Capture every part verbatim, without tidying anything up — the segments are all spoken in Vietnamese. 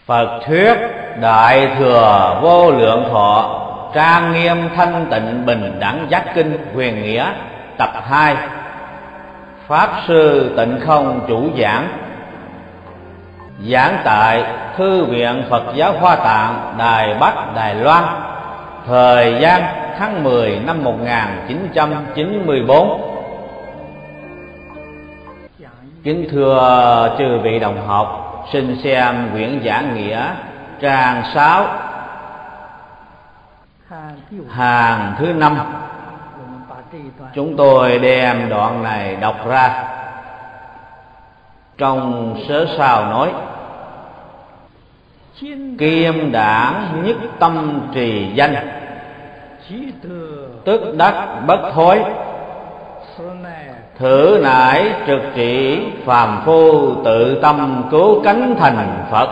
Phật thuyết Đại Thừa Vô Lượng Thọ Trang Nghiêm Thanh Tịnh Bình Đẳng Giác Kinh Huyền Nghĩa tập hai. Pháp Sư Tịnh Không chủ giảng. Giảng tại Thư viện Phật giáo Hoa Tạng, Đài Bắc, Đài Loan. Thời gian tháng mười năm một nghìn chín trăm chín mươi tư. Kính thưa chư vị đồng học, xin xem quyển giảng nghĩa trang sáu, hàng thứ năm. Chúng tôi đem đoạn này đọc ra. Trong sớ sao nói: Kim đảng nhất tâm trì danh, tức đắc bất thối. Thử nải trực trị phàm phu, tự tâm cứu cánh thành Phật.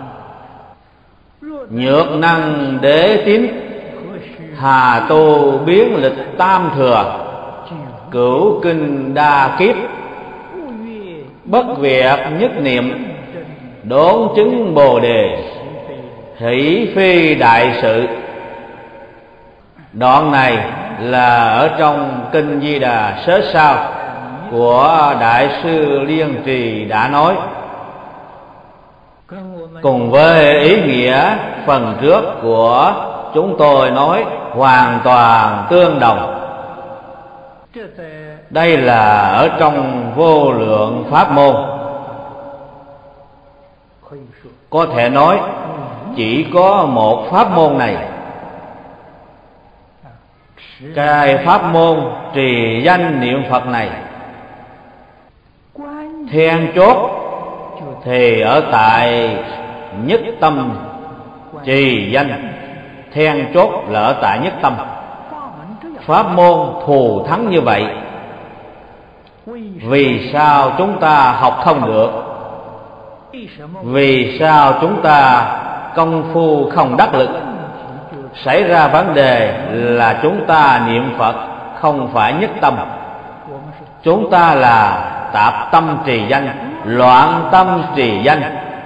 Nhược năng đế tín, hà tu biến lịch tam thừa. Cửu kinh đa kiếp, bất việc nhất niệm. Đốn chứng bồ đề, hỷ phi đại sự. Đoạn này là ở trong Kinh Di Đà sớ sao của Đại sư Liên Trì đã nói, cùng với ý nghĩa phần trước của chúng tôi nói hoàn toàn tương đồng. Đây là ở trong Vô Lượng Pháp Môn. Có thể nói chỉ có một pháp môn này. Cái pháp môn trì danh niệm Phật này, then chốt thì ở tại nhất tâm trì danh. Then chốt là ở tại nhất tâm. Pháp môn thù thắng như vậy, vì sao chúng ta học không được? Vì sao chúng ta công phu không đắc lực? Xảy ra vấn đề là chúng ta niệm Phật không phải nhất tâm. Chúng ta là tạp tâm trì danh, loạn tâm trì danh,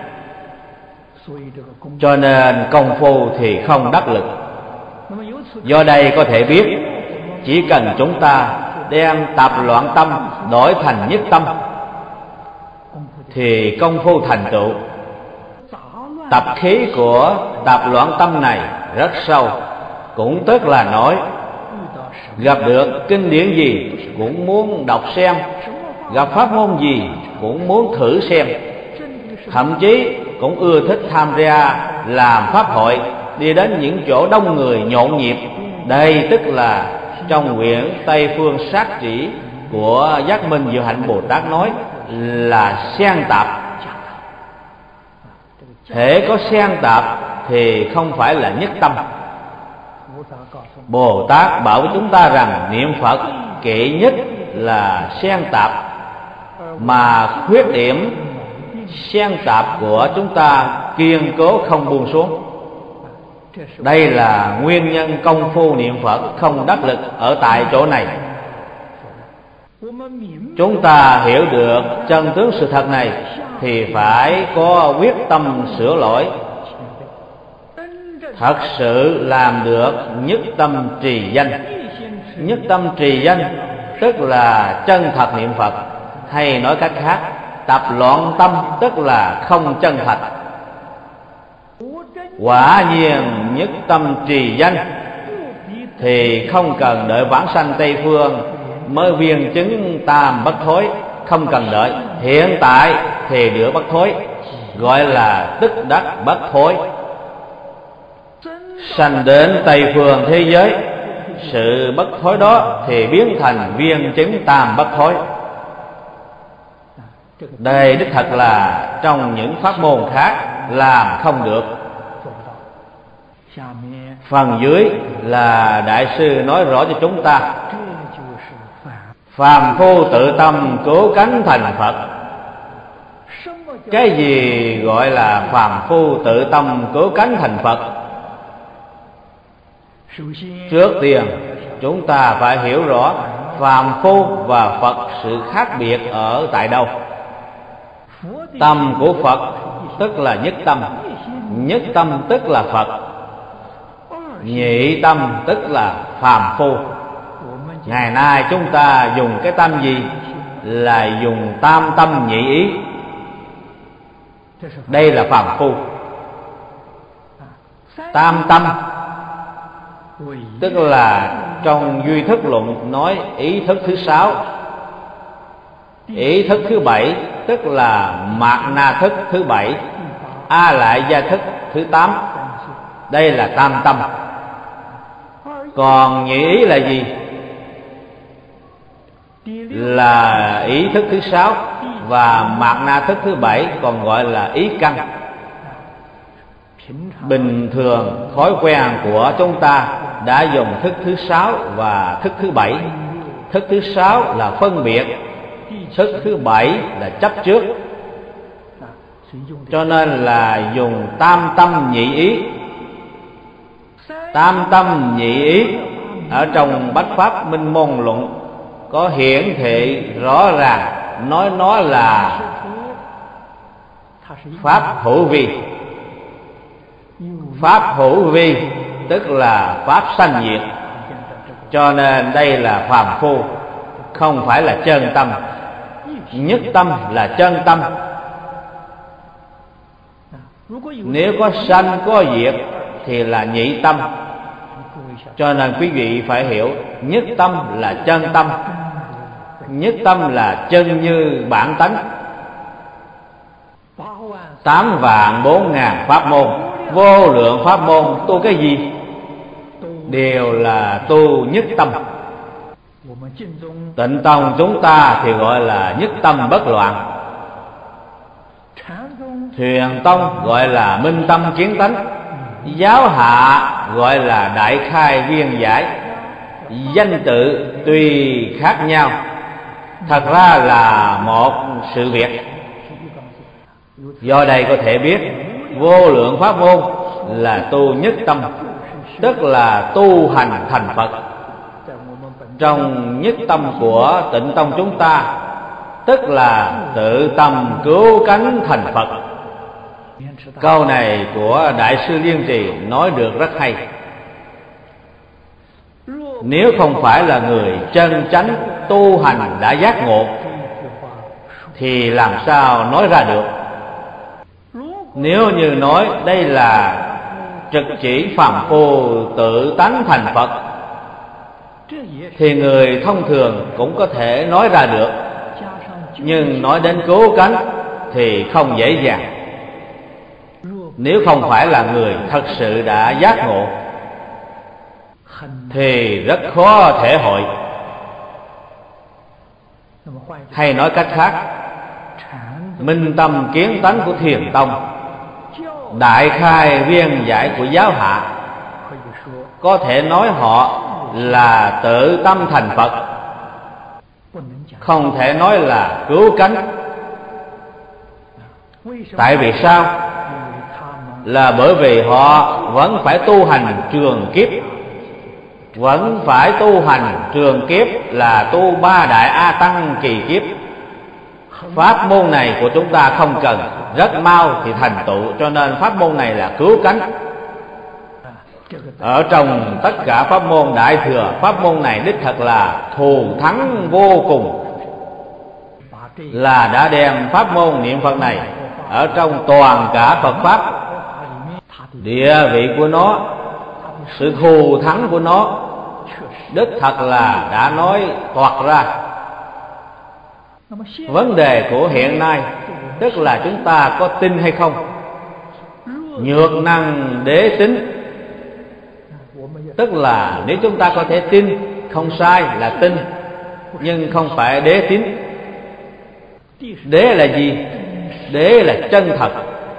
cho nên công phu thì không đắc lực. Do đây có thể biết, chỉ cần chúng ta đem tạp loạn tâm đổi thành nhất tâm thì công phu thành tựu. Tập khí của tạp loạn tâm này rất sâu, cũng tức là nói gặp được kinh điển gì cũng muốn đọc xem, gặp pháp môn gì cũng muốn thử xem, thậm chí cũng ưa thích tham gia làm pháp hội, đi đến những chỗ đông người nhộn nhịp. Đây tức là trong quyển Tây Phương Sát Chỉ của Giác Minh Diệu Hạnh Bồ Tát nói là xen tạp. Thể có xen tạp thì không phải là nhất tâm. Bồ Tát bảo với chúng ta rằng niệm Phật kỵ nhất là xen tạp, mà khuyết điểm xen tạp của chúng ta kiên cố không buông xuống. Đây là nguyên nhân công phu niệm Phật không đắc lực ở tại chỗ này. Chúng ta hiểu được chân tướng sự thật này thì phải có quyết tâm sửa lỗi, thật sự làm được nhất tâm trì danh. Nhất tâm trì danh tức là chân thật niệm Phật, hay nói cách khác, tập loạn tâm tức là không chân thật. Quả nhiên nhất tâm trì danh thì không cần đợi vãng sanh Tây Phương mới viên chứng tam bất thối, không cần đợi, hiện tại thì được bất thối, gọi là tức đắc bất thối. Sanh đến Tây Phương thế giới, sự bất thối đó thì biến thành viên chứng tam bất thối. Đây đích thật là trong những pháp môn khác làm không được. Phần dưới là Đại sư nói rõ cho chúng ta: phàm phu tự tâm cứu cánh thành Phật. Cái gì gọi là phàm phu tự tâm cứu cánh thành Phật? Trước tiên chúng ta phải hiểu rõ phàm phu và Phật sự khác biệt ở tại đâu. Tâm của Phật tức là nhất tâm, Nhất tâm tức là Phật, nhị tâm tức là phàm phu. Ngày nay chúng ta dùng cái tâm gì? Là dùng tam tâm nhị ý. Đây là phàm phu. Tam tâm tức là trong duy thức luận nói ý thức thứ sáu, ý thức thứ bảy tức là mạt na thức thứ bảy, a lại gia thức thứ tám. Đây là tam tâm. Còn nhị ý là gì? Là ý thức thứ sáu và mạt na thức thứ bảy, còn gọi là ý căn. Bình thường thói quen của chúng ta đã dùng thức thứ sáu và thức thứ bảy. Thức thứ sáu là phân biệt, thức thứ bảy là chấp trước. Cho nên là dùng tam tâm nhị ý. Tam tâm nhị ý ở trong Bách Pháp Minh Môn Luận có hiển thị rõ ràng, nói nó là pháp hữu vi. Pháp hữu vi tức là pháp sanh diệt. Cho nên đây là phàm phu, không phải là chân tâm. Nhất tâm là chân tâm. Nếu có sanh có diệt thì là nhị tâm. Cho nên quý vị phải hiểu, nhất tâm là chân tâm. Nhất tâm là chân như bản tánh. Tám vạn bốn ngàn pháp môn, vô lượng pháp môn, tu cái gì? Đều là tu nhất tâm. Tịnh tông chúng ta thì gọi là nhất tâm bất loạn. Thiền tông gọi là minh tâm kiến tánh. Giáo hạ gọi là đại khai viên giải. Danh tự tuy khác nhau, thật ra là một sự việc. Do đây có thể biết vô lượng pháp môn là tu nhất tâm, tức là tu hành thành Phật. Trong nhất tâm của Tịnh tông chúng ta, tức là tự tâm cứu cánh thành Phật. Câu này của Đại sư Liên Trì nói được rất hay. Nếu không phải là người chân chánh tu hành đã giác ngộ thì làm sao nói ra được. Nếu như nói đây là trực chỉ phàm phu tự tánh thành Phật thì người thông thường cũng có thể nói ra được. Nhưng nói đến cứu cánh thì không dễ dàng. Nếu không phải là người thật sự đã giác ngộ thì rất khó thể hội. Hay nói cách khác, minh tâm kiến tánh của Thiền tông, đại khai viên giải của giáo hạ, có thể nói họ là tự tâm thành Phật, không thể nói là cứu cánh. Tại vì sao? Là bởi vì họ vẫn phải tu hành trường kiếp. Vẫn phải tu hành trường kiếp là tu ba đại A Tăng kỳ kiếp. Pháp môn này của chúng ta không cần, rất mau thì thành tựu. Cho nên pháp môn này là cứu cánh. Ở trong tất cả pháp môn đại thừa, pháp môn này đích thật là thù thắng vô cùng. Là đã đem pháp môn niệm Phật này ở trong toàn cả Phật Pháp, địa vị của nó, sự thù thắng của nó đích thật là đã nói toạc ra. Vấn đề của hiện nay tức là chúng ta có tin hay không. Nhược năng đế tính, tức là nếu chúng ta có thể tin, không sai là tin, nhưng không phải đế tín. Đế là gì? Đế là chân thật.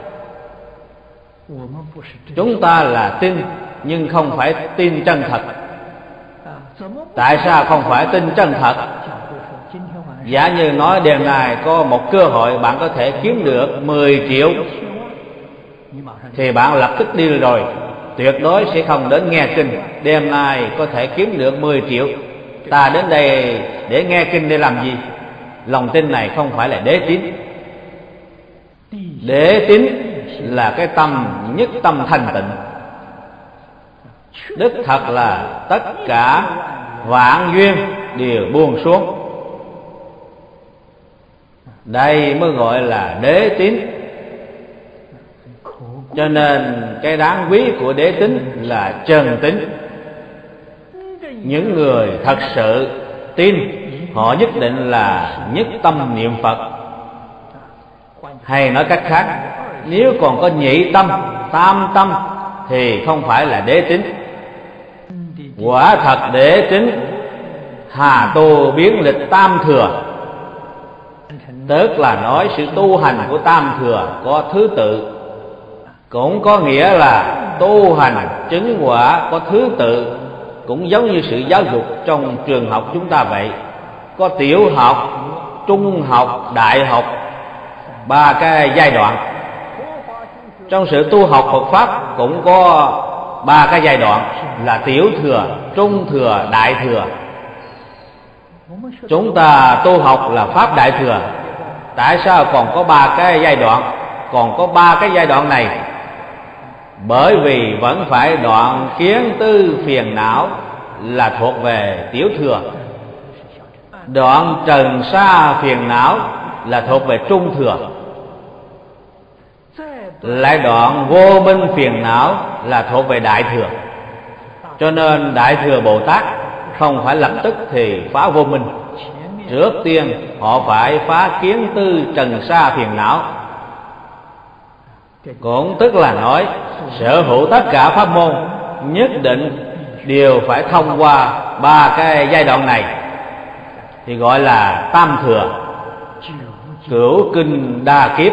Chúng ta là tin nhưng không phải tin chân thật. Tại sao không phải tin chân thật? Giả như nói đêm nay có một cơ hội bạn có thể kiếm được mười triệu thì bạn lập tức đi rồi, tuyệt đối sẽ không đến nghe kinh. Đêm nay có thể kiếm được mười triệu, ta đến đây để nghe kinh để làm gì? Lòng tin này không phải là đế tín. Đế tín là cái tâm nhất tâm thanh tịnh. Đích thật là tất cả vạn duyên đều buông xuống. Đây mới gọi là đế tín. Cho nên cái đáng quý của đế tín là chân tín. Những người thật sự tin, họ nhất định là nhất tâm niệm Phật. Hay nói cách khác, nếu còn có nhị tâm, tam tâm thì không phải là đế tín. Quả thật đế tín, hà tu biến lịch tam thừa. Tức là nói sự tu hành của tam thừa có thứ tự, cũng có nghĩa là tu hành chứng quả có thứ tự. Cũng giống như sự giáo dục trong trường học chúng ta vậy, có tiểu học, trung học, đại học, ba cái giai đoạn. Trong sự tu học Phật Pháp cũng có ba cái giai đoạn là tiểu thừa, trung thừa, đại thừa. Chúng ta tu học là Pháp Đại Thừa. Tại sao còn có ba cái giai đoạn? Còn có ba cái giai đoạn này bởi vì vẫn phải đoạn kiến tư phiền não là thuộc về tiểu thừa, đoạn trần sa phiền não là thuộc về trung thừa, lại đoạn vô minh phiền não là thuộc về đại thừa. Cho nên Đại Thừa Bồ Tát không phải lập tức thì phá vô minh. Trước tiên họ phải phá kiến tư trần sa phiền não. Cũng tức là nói sở hữu tất cả pháp môn nhất định đều phải thông qua ba cái giai đoạn này, thì gọi là tam thừa. Cửu kinh đa kiếp,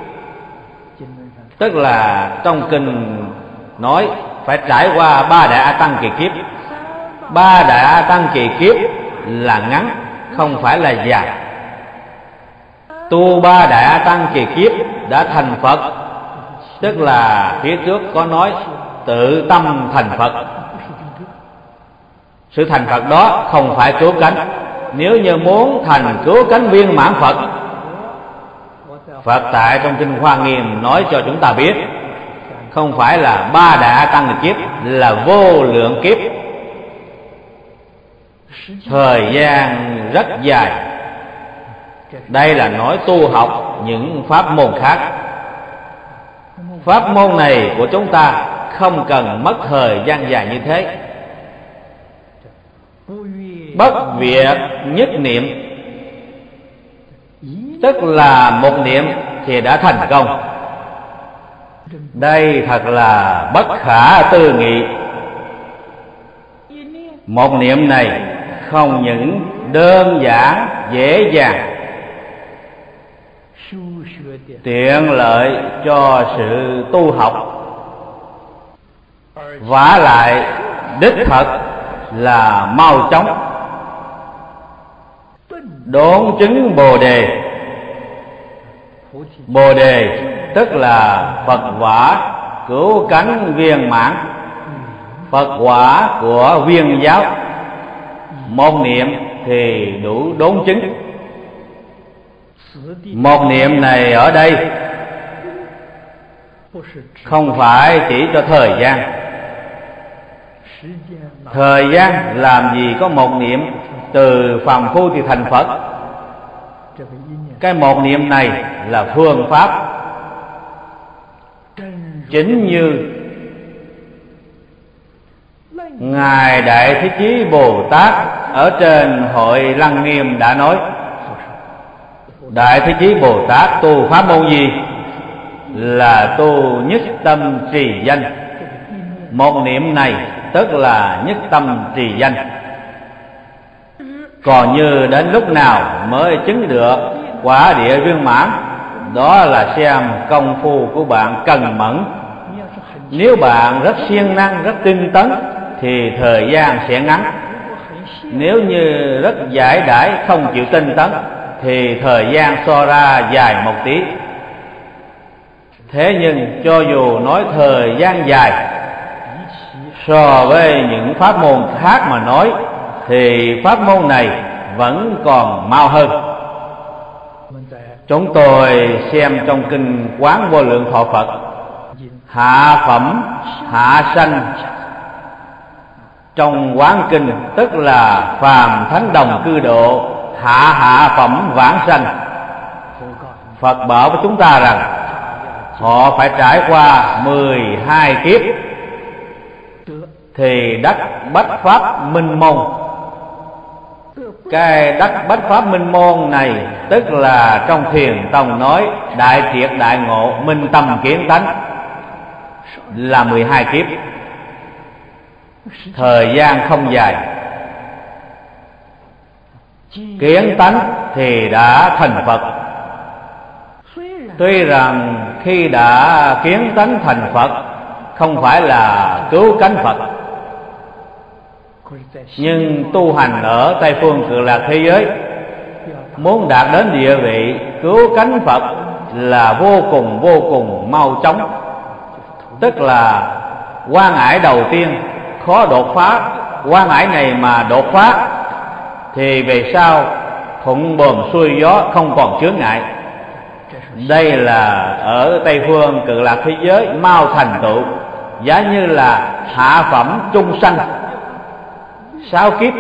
tức là trong kinh nói phải trải qua ba đại A Tăng kỳ kiếp. Ba đại A Tăng kỳ kiếp là ngắn, không phải là dài. Tu ba đại A Tăng kỳ kiếp đã thành Phật, tức là phía trước có nói tự tâm thành Phật. Sự thành Phật đó không phải cứu cánh. Nếu như muốn thành cứu cánh viên mãn Phật, Phật tại trong kinh Hoa Nghiêm nói cho chúng ta biết, không phải là ba đại A Tăng kiếp, là vô lượng kiếp, thời gian rất dài. Đây là nói tu học những pháp môn khác. Pháp môn này của chúng ta không cần mất thời gian dài như thế. Bất việc nhất niệm, tức là một niệm thì đã thành công. Đây thật là bất khả tư nghị. Một niệm này không những đơn giản dễ dàng, tiện lợi cho sự tu học, vả lại đích thật là mau chóng đốn chứng Bồ Đề. Bồ Đề tức là Phật quả cứu cánh viên mãn, Phật quả của viên giáo. Một niệm thì đủ đốn chứng. Một niệm này ở đây không phải chỉ cho thời gian. Thời gian làm gì có một niệm từ phàm phu thì thành Phật. Cái một niệm này là phương pháp chính như Ngài Đại Thế Chí Bồ Tát ở trên hội Lăng Nghiêm đã nói. Đại Thế Chí Bồ Tát tu pháp môn gì? Là tu nhất tâm trì danh. Một niệm này tức là nhất tâm trì danh. Còn như đến lúc nào mới chứng được quả địa viên mãn, đó là xem công phu của bạn cần mẫn. Nếu bạn rất siêng năng, rất tinh tấn thì thời gian sẽ ngắn. Nếu như rất giải đãi, không chịu tinh tấn thì thời gian so ra dài một tí. Thế nhưng cho dù nói thời gian dài, so với những pháp môn khác mà nói thì pháp môn này vẫn còn mau hơn. Chúng tôi xem trong kinh Quán Vô Lượng Thọ Phật hạ phẩm hạ sanh trong Quán Kinh, tức là phàm thánh đồng cư độ, hạ hạ phẩm vãng sanh. Phật bảo với chúng ta rằng họ phải trải qua mười hai kiếp thì đắc bách pháp minh môn. Cái đắc bách pháp minh môn này tức là trong Thiền Tông nói đại triệt đại ngộ minh tâm kiến tánh là mười hai kiếp, thời gian không dài. Kiến tánh thì đã thành Phật. Tuy rằng khi đã kiến tánh thành Phật không phải là cứu cánh Phật, nhưng tu hành ở Tây Phương Cực Lạc thế giới muốn đạt đến địa vị cứu cánh Phật là vô cùng vô cùng mau chóng. Tức là quan ải đầu tiên khó đột phá, quan ải này mà đột phá thì về sau thuận buồm xuôi gió, không còn chướng ngại. Đây là ở Tây Phương Cực Lạc thế giới mau thành tựu. Giá như là hạ phẩm chung sanh sáu kiếp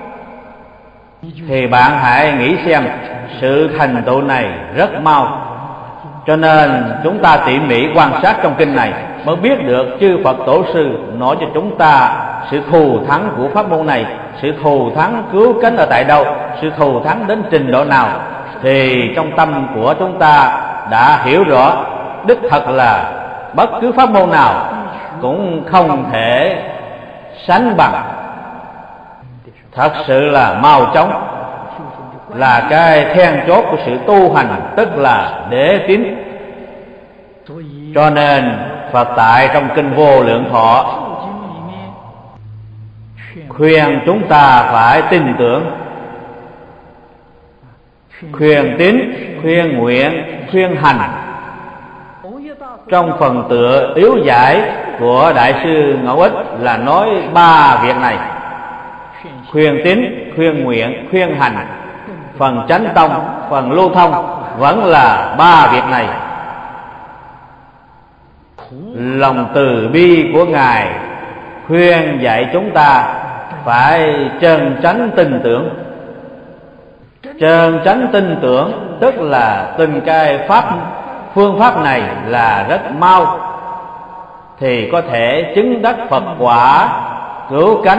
thì bạn hãy nghĩ xem, sự thành tựu này rất mau. Cho nên chúng ta tỉ mỉ quan sát trong kinh này mới biết được chư Phật Tổ sư nói cho chúng ta sự thù thắng của pháp môn này, sự thù thắng cứu cánh ở tại đâu, sự thù thắng đến trình độ nào. Thì trong tâm của chúng ta đã hiểu rõ, đích thật là bất cứ pháp môn nào cũng không thể sánh bằng. Thật sự là mau chóng, là cái then chốt của sự tu hành, tức là để tín. Cho nên Phật tại trong kinh Vô Lượng Thọ khuyên chúng ta phải tin tưởng, khuyên tín, khuyên nguyện, khuyên hành. Trong phần tựa yếu giải của Đại sư Ngẫu Ích là nói ba việc này: khuyên tín, khuyên nguyện, khuyên hành. Phần Chánh Tông, phần Lưu Thông vẫn là ba việc này. Lòng từ bi của Ngài khuyên dạy chúng ta phải chân chánh tin tưởng. Chân chánh tin tưởng tức là tin cái pháp phương pháp này là rất mau thì có thể chứng đắc Phật quả, cứu cánh,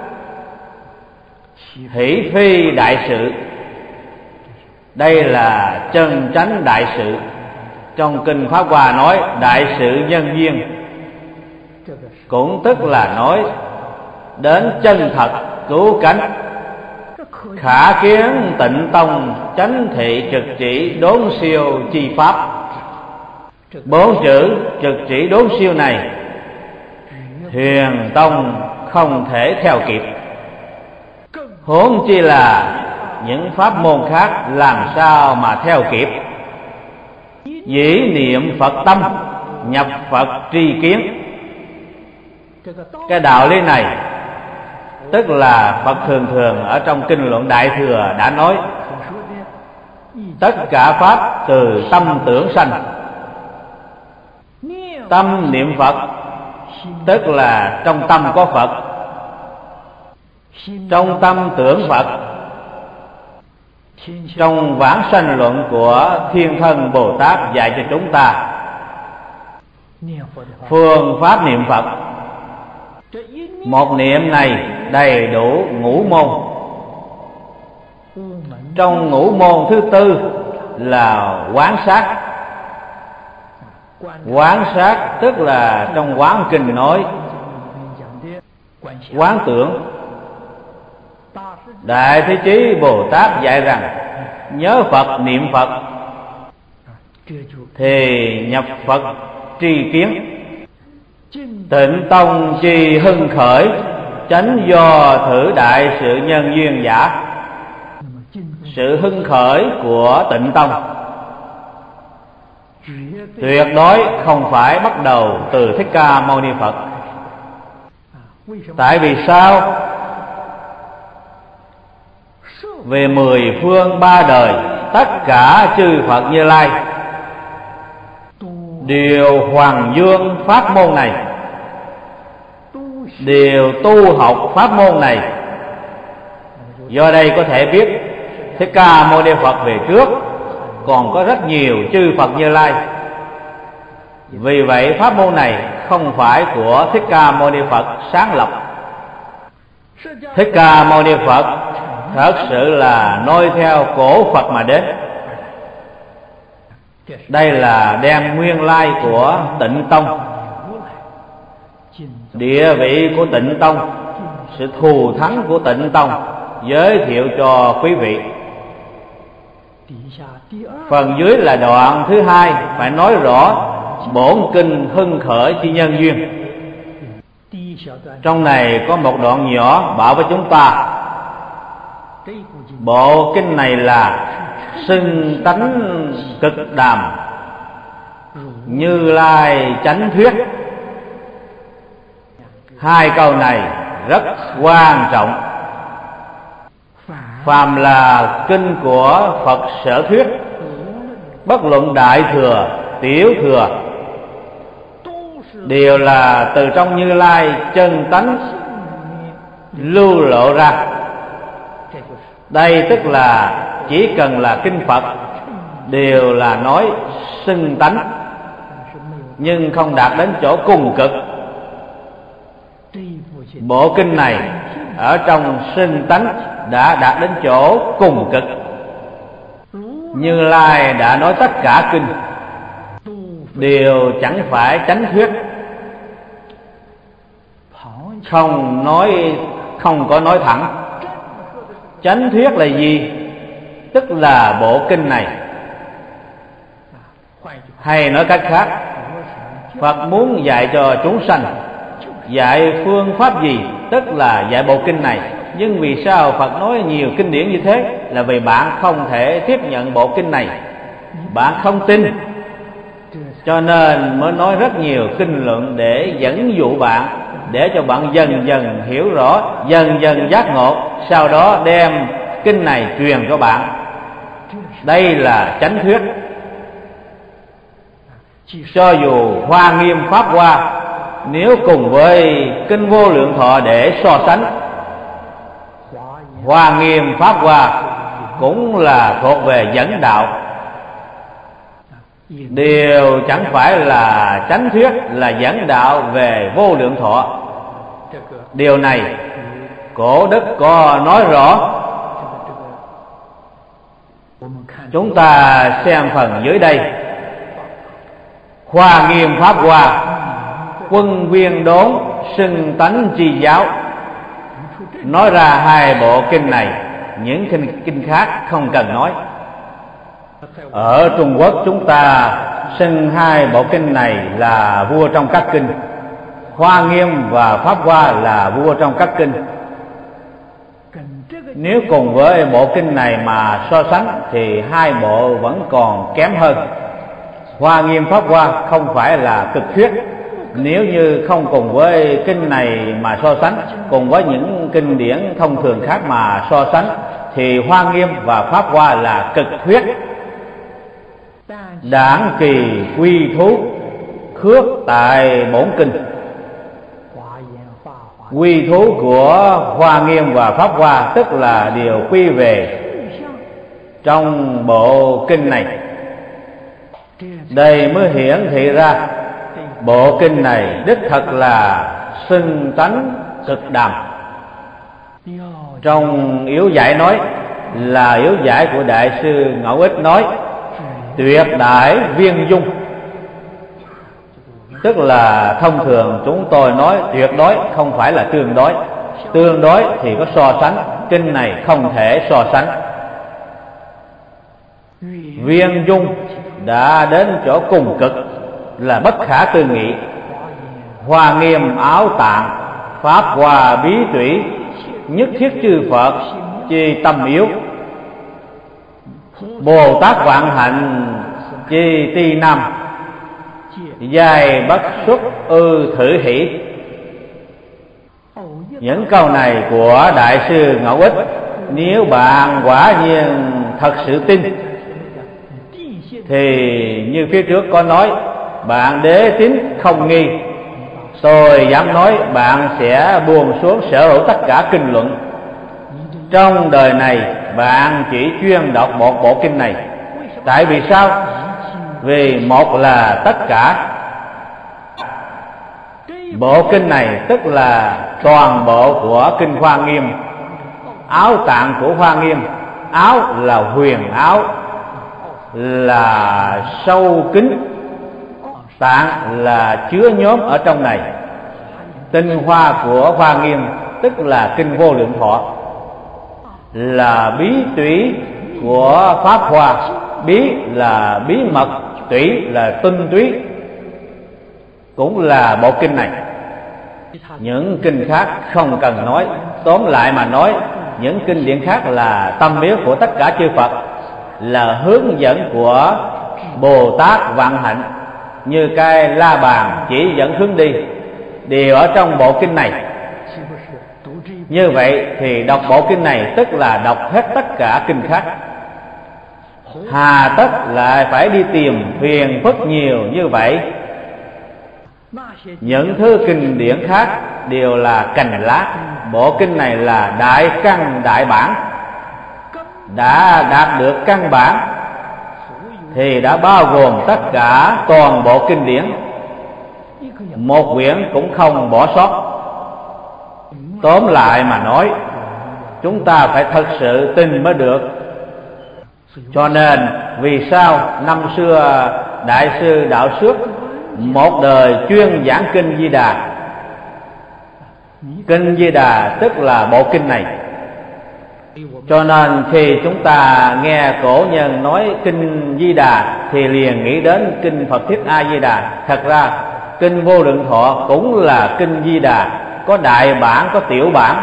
hỷ phi đại sự. Đây là chân chánh đại sự. Trong kinh Pháp Hoa nói đại sự nhân duyên, cũng tức là nói đến chân thật cứu cánh. Khả kiến Tịnh Tông chánh thị trực chỉ đốn siêu chi pháp. Bốn chữ trực chỉ đốn siêu này Thiền Tông không thể theo kịp, huống chi là những pháp môn khác làm sao mà theo kịp. Dĩ niệm Phật tâm, nhập Phật tri kiến. Cái đạo lý này tức là Phật thường thường ở trong kinh luận Đại Thừa đã nói tất cả pháp từ tâm tưởng sanh. Tâm niệm Phật tức là trong tâm có Phật, trong tâm tưởng Phật. Trong Vãng Sanh Luận của Thiên Thân Bồ Tát dạy cho chúng ta phương pháp niệm Phật. Một niệm này đầy đủ ngũ môn. Trong ngũ môn thứ tư là quán sát. Quán sát tức là trong Quán Kinh nói quán tưởng. Đại Thế Chí Bồ Tát dạy rằng nhớ Phật, niệm Phật thì nhập Phật tri kiến. Tịnh Tông chi hưng khởi, chánh do thử đại sự nhân duyên giả. Sự hưng khởi của Tịnh Tông tuyệt đối không phải bắt đầu từ Thích Ca Mâu Ni Phật. Tại vì sao? Về mười phương ba đời, tất cả chư Phật Như Lai đều hoàng dương pháp môn này, đều tu học pháp môn này. Do đây có thể biết Thích Ca Mâu Ni Phật về trước còn có rất nhiều chư Phật Như Lai. Vì vậy pháp môn này không phải của Thích Ca Mâu Ni Phật sáng lập. Thích Ca Mâu Ni Phật thật sự là noi theo cổ Phật mà đến. Đây là đem nguyên lai của Tịnh Tông, địa vị của Tịnh Tông, sự thù thắng của Tịnh Tông giới thiệu cho quý vị. Phần dưới là đoạn thứ hai, phải nói rõ bổn kinh hưng khởi chi nhân duyên. Trong này có một đoạn nhỏ bảo với chúng ta, bộ kinh này là xưng tánh cực đàm, Như Lai chánh thuyết. Hai câu này rất quan trọng. Phàm là kinh của Phật sở thuyết, bất luận đại thừa, tiểu thừa, đều là từ trong Như Lai chân tánh lưu lộ ra. Đây tức là chỉ cần là kinh Phật đều là nói xưng tánh, nhưng không đạt đến chỗ cùng cực. Bộ kinh này ở trong xưng tánh đã đạt đến chỗ cùng cực. Như Lai đã nói tất cả kinh đều chẳng phải chánh thuyết, không nói, không có nói thẳng. Chánh thuyết là gì? Tức là bộ kinh này. Hay nói cách khác, Phật muốn dạy cho chúng sanh, dạy phương pháp gì? Tức là dạy bộ kinh này. Nhưng vì sao Phật nói nhiều kinh điển như thế? Là vì bạn không thể tiếp nhận bộ kinh này, bạn không tin, cho nên mới nói rất nhiều kinh luận để dẫn dụ bạn, để cho bạn dần dần hiểu rõ, dần dần giác ngộ, sau đó đem kinh này truyền cho bạn. Đây là chánh thuyết. Cho dù Hoa Nghiêm Pháp Hoa, nếu cùng với kinh Vô Lượng Thọ để so sánh, Hoa Nghiêm Pháp Hoa cũng là thuộc về dẫn đạo, đều chẳng phải là chánh thuyết, là dẫn đạo về Vô Lượng Thọ. Điều này Cổ Đức có nói rõ. Chúng ta xem phần dưới đây. Hoa Nghiêm Pháp Hoa, quân viên đốn xưng tánh chi giáo. Nói ra hai bộ kinh này, những kinh, kinh khác không cần nói. Ở Trung Quốc chúng ta xưng hai bộ kinh này là vua trong các kinh. Hoa Nghiêm và Pháp Hoa là vua trong các kinh. Nếu cùng với bộ kinh này mà so sánh thì hai bộ vẫn còn kém hơn. Hoa Nghiêm Pháp Hoa không phải là cực thuyết. Nếu như không cùng với kinh này mà so sánh, cùng với những kinh điển thông thường khác mà so sánh, thì Hoa Nghiêm và Pháp Hoa là cực thuyết. Đảng kỳ quy thú khước tại bổn kinh. Quy thú của Hoa Nghiêm và Pháp Hoa tức là điều quy về trong bộ kinh này. Đây mới hiển thị ra bộ kinh này đích thật là xưng tánh cực đàm. Trong yếu giải nói là yếu giải của Đại sư Ngẫu Ích nói tuyệt đại viên dung, tức là thông thường chúng tôi nói tuyệt đối, không phải là tương đối. Tương đối thì có so sánh, kinh này không thể so sánh. Viên dung đã đến chỗ cùng cực, là bất khả tư nghị. Hoa Nghiêm áo tạng, Pháp Hoa bí trủy, nhất thiết chư Phật chi tâm yếu. Bồ Tát vạn hạnh chi ti nam, dài bất xuất ư thử hỷ. Những câu này của Đại sư Ngẫu Ích, nếu bạn quả nhiên thật sự tin, thì như phía trước có nói, bạn đế tín không nghi, tôi dám nói bạn sẽ buông xuống sở hữu tất cả kinh luận. Trong đời này bạn chỉ chuyên đọc một bộ kinh này. Tại vì sao? Vì một là tất cả. Bộ kinh này tức là toàn bộ của kinh Hoa Nghiêm, áo tạng của Hoa Nghiêm. Áo là huyền áo, là sâu kín. Tạng là chứa nhóm ở trong này. Tinh hoa của Hoa Nghiêm tức là kinh Vô Lượng Thọ, là bí tủy của Pháp Hoa. Bí là bí mật, tủy là tinh túy, cũng là bộ kinh này. Những kinh khác không cần nói. Tóm lại mà nói, những kinh điển khác là tâm yếu của tất cả chư Phật, là hướng dẫn của Bồ Tát Vạn Hạnh, như cây la bàn chỉ dẫn hướng đi, đều ở trong bộ kinh này. Như vậy thì đọc bộ kinh này tức là đọc hết tất cả kinh khác. Hà tất lại phải đi tìm phiền phức nhiều như vậy. Những thứ kinh điển khác đều là cành lá, bộ kinh này là đại căn đại bản. Đã đạt được căn bản thì đã bao gồm tất cả toàn bộ kinh điển, một quyển cũng không bỏ sót. Tóm lại mà nói, chúng ta phải thật sự tin mới được. Cho nên vì sao năm xưa Đại sư Đạo Xước một đời chuyên giảng kinh Di Đà? Kinh Di Đà tức là bộ kinh này. Cho nên khi chúng ta nghe cổ nhân nói kinh Di Đà thì liền nghĩ đến kinh Phật Thích A Di Đà. Thật ra kinh Vô Lượng Thọ cũng là kinh Di Đà, có đại bản có tiểu bản.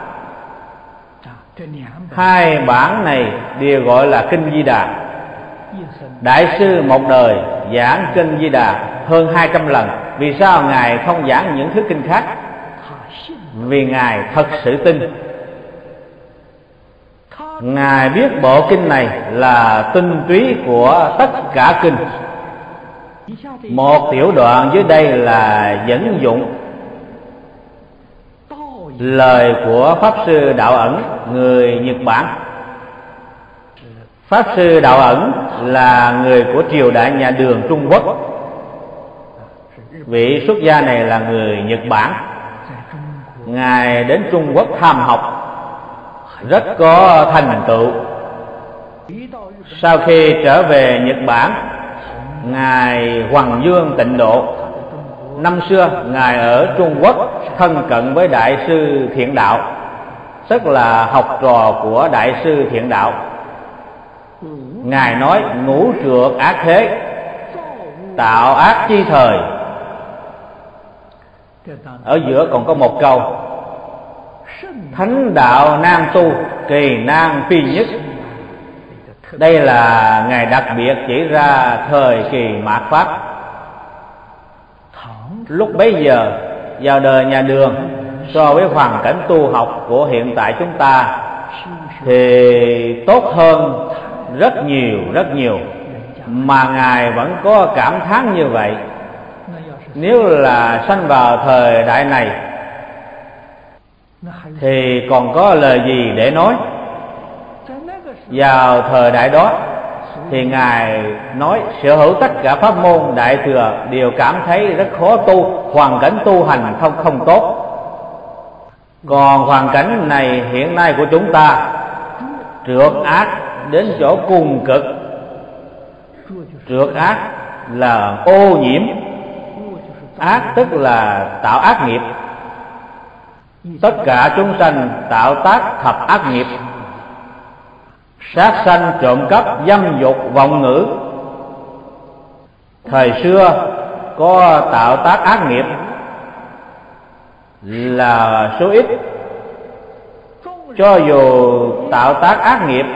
Hai bản này đều gọi là kinh Di Đà. Đại sư một đời giảng kinh Di Đà hơn hai trăm lần. Vì sao Ngài không giảng những thứ kinh khác? Vì Ngài thật sự tin. Ngài biết bộ kinh này là tinh túy của tất cả kinh. Một tiểu đoạn dưới đây là dẫn dụng lời của Pháp Sư Đạo Ẩn, người Nhật Bản. Pháp Sư Đạo Ẩn là người của triều đại nhà Đường Trung Quốc. Vị xuất gia này là người Nhật Bản. Ngài đến Trung Quốc tham học, rất có thành tựu. Sau khi trở về Nhật Bản, Ngài Hoằng Dương Tịnh Độ. Năm xưa Ngài ở Trung Quốc thân cận với Đại sư Thiện Đạo, tức là học trò của Đại sư Thiện Đạo. Ngài nói ngũ trược ác thế, tạo ác chi thời. Ở giữa còn có một câu: thánh đạo nan tu, kỳ nan phi nhất. Đây là Ngài đặc biệt chỉ ra thời kỳ mạt Pháp. Lúc bấy giờ vào đời nhà Đường, so với hoàn cảnh tu học của hiện tại chúng ta thì tốt hơn rất nhiều rất nhiều, mà Ngài vẫn có cảm thán như vậy. Nếu là sanh vào thời đại này thì còn có lời gì để nói? Vào thời đại đó thì Ngài nói sở hữu tất cả pháp môn đại thừa đều cảm thấy rất khó tu, hoàn cảnh tu hành không không tốt. Còn hoàn cảnh này hiện nay của chúng ta trượt ác đến chỗ cùng cực. Trượt ác là ô nhiễm, ác tức là tạo ác nghiệp. Tất cả chúng sanh tạo tác thập ác nghiệp: sát sanh, trộm cắp, dâm dục, vọng ngữ. Thời xưa có tạo tác ác nghiệp là số ít. Cho dù tạo tác ác nghiệp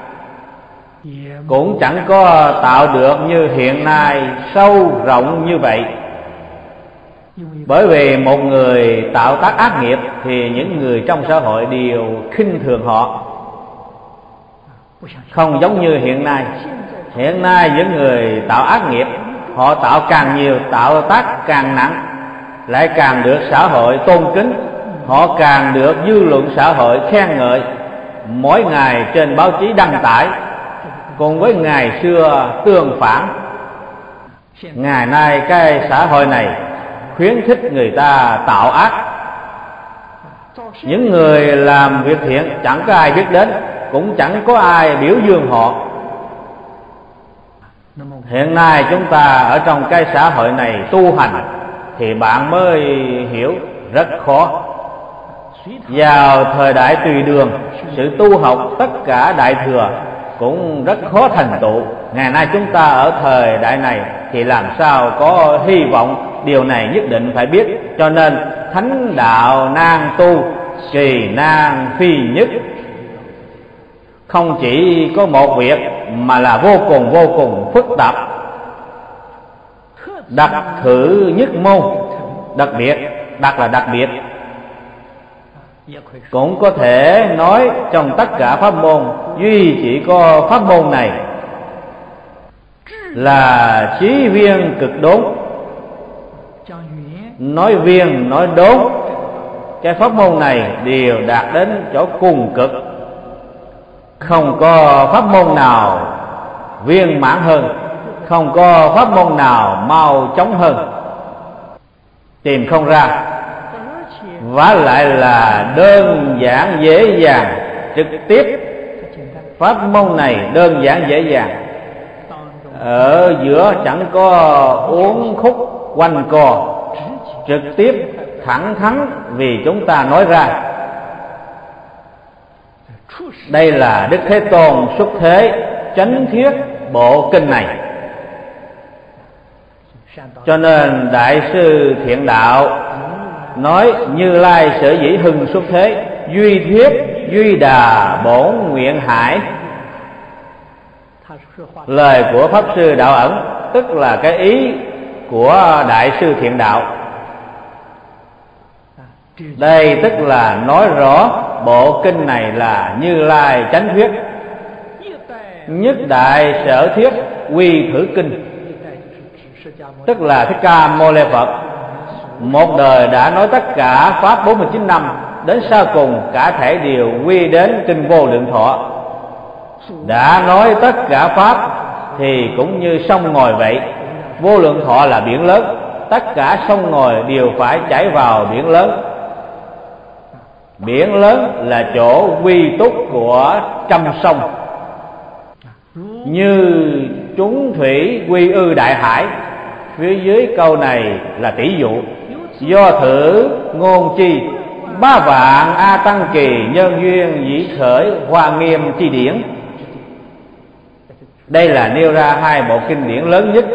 cũng chẳng có tạo được như hiện nay sâu rộng như vậy. Bởi vì một người tạo tác ác nghiệp thì những người trong xã hội đều khinh thường họ, không giống như hiện nay. Hiện nay những người tạo ác nghiệp họ tạo càng nhiều, tạo tác càng nặng, lại càng được xã hội tôn kính, họ càng được dư luận xã hội khen ngợi, mỗi ngày trên báo chí đăng tải. Cùng với ngày xưa tương phản, ngày nay cái xã hội này khuyến khích người ta tạo ác. Những người làm việc thiện chẳng có ai biết đến, cũng chẳng có ai biểu dương họ. Hiện nay chúng ta ở trong cái xã hội này tu hành thì bạn mới hiểu rất khó. Vào thời đại tùy đường, sự tu học tất cả đại thừa cũng rất khó thành tựu. Ngày nay chúng ta ở thời đại này thì làm sao có hy vọng, điều này nhất định phải biết. Cho nên thánh đạo nan tu, kỳ nan phi nhất. Không chỉ có một việc mà là vô cùng vô cùng phức tạp. Đặc thử nhất môn, đặc biệt, đặc là đặc biệt. Cũng có thể nói trong tất cả pháp môn, duy chỉ có pháp môn này là chí viên cực đốn. Nói viên, nói đốn, cái pháp môn này đều đạt đến chỗ cùng cực. Không có pháp môn nào viên mãn hơn, không có pháp môn nào mau chóng hơn, tìm không ra. Vả lại là đơn giản dễ dàng, trực tiếp. Pháp môn này đơn giản dễ dàng, ở giữa chẳng có uốn khúc quanh co, trực tiếp thẳng thắn vì chúng ta nói ra. Đây là Đức Thế Tôn xuất thế chánh thuyết bộ kinh này. Cho nên Đại sư Thiện Đạo nói Như Lai sở dĩ hưng xuất thế, duy thuyết duy đà bổn nguyện hải. Lời của Pháp Sư Đạo Ẩn tức là cái ý của Đại sư Thiện Đạo. Đây tức là nói rõ bộ kinh này là Như Lai chánh thuyết, nhất đại sở thuyết quy thử kinh, tức là Thích Ca Mâu Ni Phật một đời đã nói tất cả pháp bốn mươi chín năm, đến sau cùng cả thể đều quy đến kinh Vô Lượng Thọ. Đã nói tất cả pháp thì cũng như sông ngòi vậy. Vô Lượng Thọ là biển lớn, tất cả sông ngòi đều phải chảy vào biển lớn. Biển lớn là chỗ quy túc của trăm sông, như chúng thủy quy ư đại hải. Phía dưới câu này là tỷ dụ. Do thử ngôn chi, ba vạn A Tăng Kỳ nhân duyên dĩ khởi Hoa Nghiêm chi điển. Đây là nêu ra hai bộ kinh điển lớn nhất,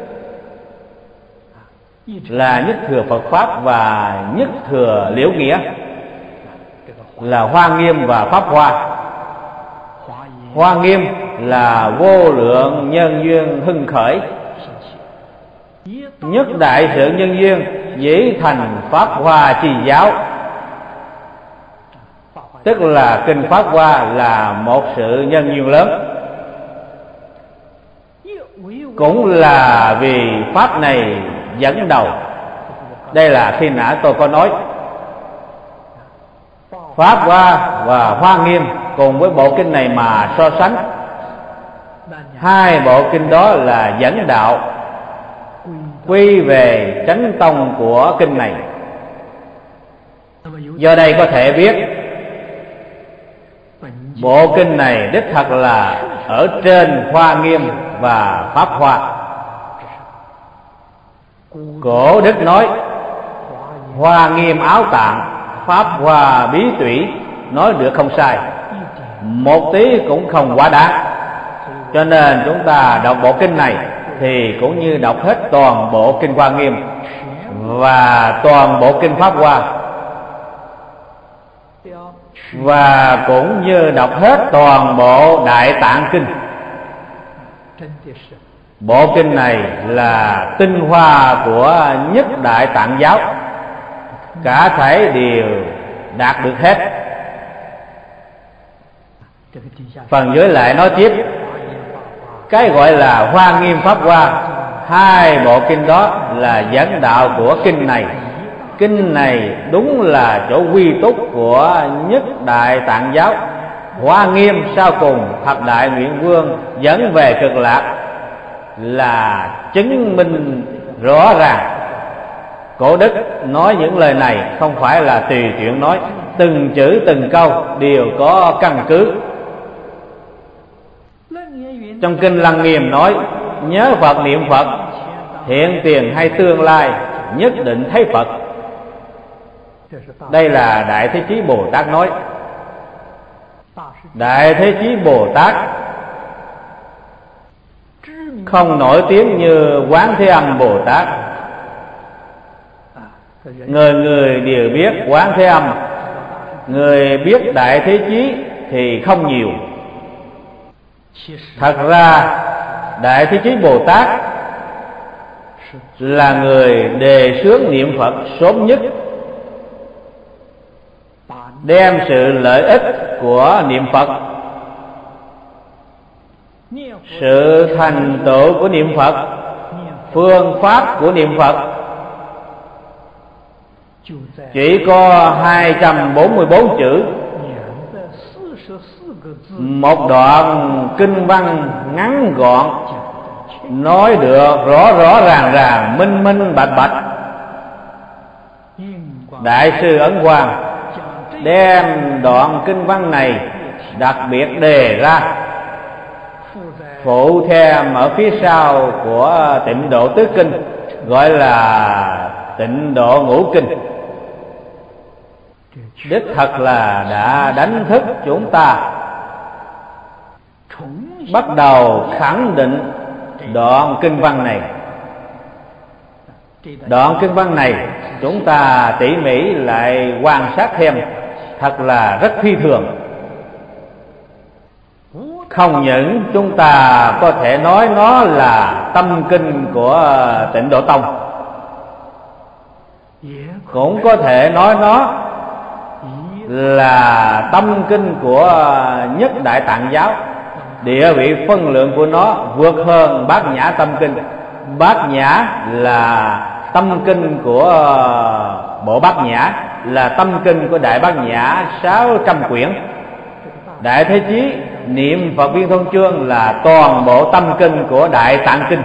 là Nhất Thừa Phật Pháp và Nhất Thừa Liễu Nghĩa, là Hoa Nghiêm và Pháp Hoa. Hoa Nghiêm là vô lượng nhân duyên hưng khởi, nhất đại sự nhân duyên dĩ thành Pháp Hoa chi giáo. Tức là kinh Pháp Hoa là một sự nhân duyên lớn, cũng là vì Pháp này dẫn đầu. Đây là khi nãy tôi có nói, Pháp Hoa và Hoa Nghiêm cùng với bộ kinh này mà so sánh, hai bộ kinh đó là dẫn đạo quy về chánh tông của kinh này. Do đây có thể biết bộ kinh này đích thật là ở trên Hoa Nghiêm và Pháp Hoa. Cổ đức nói Hoa Nghiêm áo tạng, Pháp Hoa bí tủy, nói được không sai, một tí cũng không quá đáng. Cho nên chúng ta đọc bộ kinh này thì cũng như đọc hết toàn bộ kinh Hoa Nghiêm và toàn bộ kinh Pháp Hoa, và cũng như đọc hết toàn bộ Đại Tạng Kinh. Bộ kinh này là tinh hoa của nhất Đại Tạng giáo, cả thể đều đạt được hết. Phần dưới lại nói tiếp, cái gọi là Hoa Nghiêm Pháp Hoa hai bộ kinh đó là dẫn đạo của kinh này. Kinh này đúng là chỗ quy túc của nhất Đại Tạng giáo. Hoa Nghiêm sau cùng thập đại nguyện vương dẫn về cực lạc là chứng minh rõ ràng. Cổ Đức nói những lời này không phải là tùy tiện nói, từng chữ từng câu đều có căn cứ. Trong kinh Lăng Nghiêm nói, nhớ Phật niệm Phật, hiện tiền hay tương lai nhất định thấy Phật. Đây là Đại Thế Chí Bồ Tát nói. Đại Thế Chí Bồ Tát không nổi tiếng như Quán Thế Âm Bồ Tát. Người người đều biết Quán Thế Âm, người biết Đại Thế Chí thì không nhiều. Thật ra Đại Thế Chí Bồ Tát là người đề xướng niệm Phật sớm nhất, đem sự lợi ích của niệm Phật, sự thành tựu của niệm Phật, phương pháp của niệm Phật chỉ có hai trăm bốn mươi bốn chữ, một đoạn kinh văn ngắn gọn, nói được rõ rõ ràng ràng, minh minh bạch bạch. Đại sư Ấn Quang đem đoạn kinh văn này đặc biệt đề ra, phụ thêm ở phía sau của Tịnh Độ Tứ Kinh, gọi là Tịnh Độ Ngũ Kinh. Đích thật là đã đánh thức chúng ta bắt đầu khẳng định đoạn kinh văn này. Đoạn kinh văn này chúng ta tỉ mỉ lại quan sát thêm, thật là rất phi thường. Không những chúng ta có thể nói nó là tâm kinh của Tịnh Độ Tông, cũng có thể nói nó là tâm kinh của nhất Đại Tạng giáo. Địa vị phân lượng của nó vượt hơn Bát Nhã tâm kinh. Bát Nhã là tâm kinh của bộ Bát Nhã, là tâm kinh của Đại Bát Nhã sáu trăm quyển. Đại Thế Chí niệm Phật Viên Thông Chương là toàn bộ tâm kinh của Đại Tạng kinh.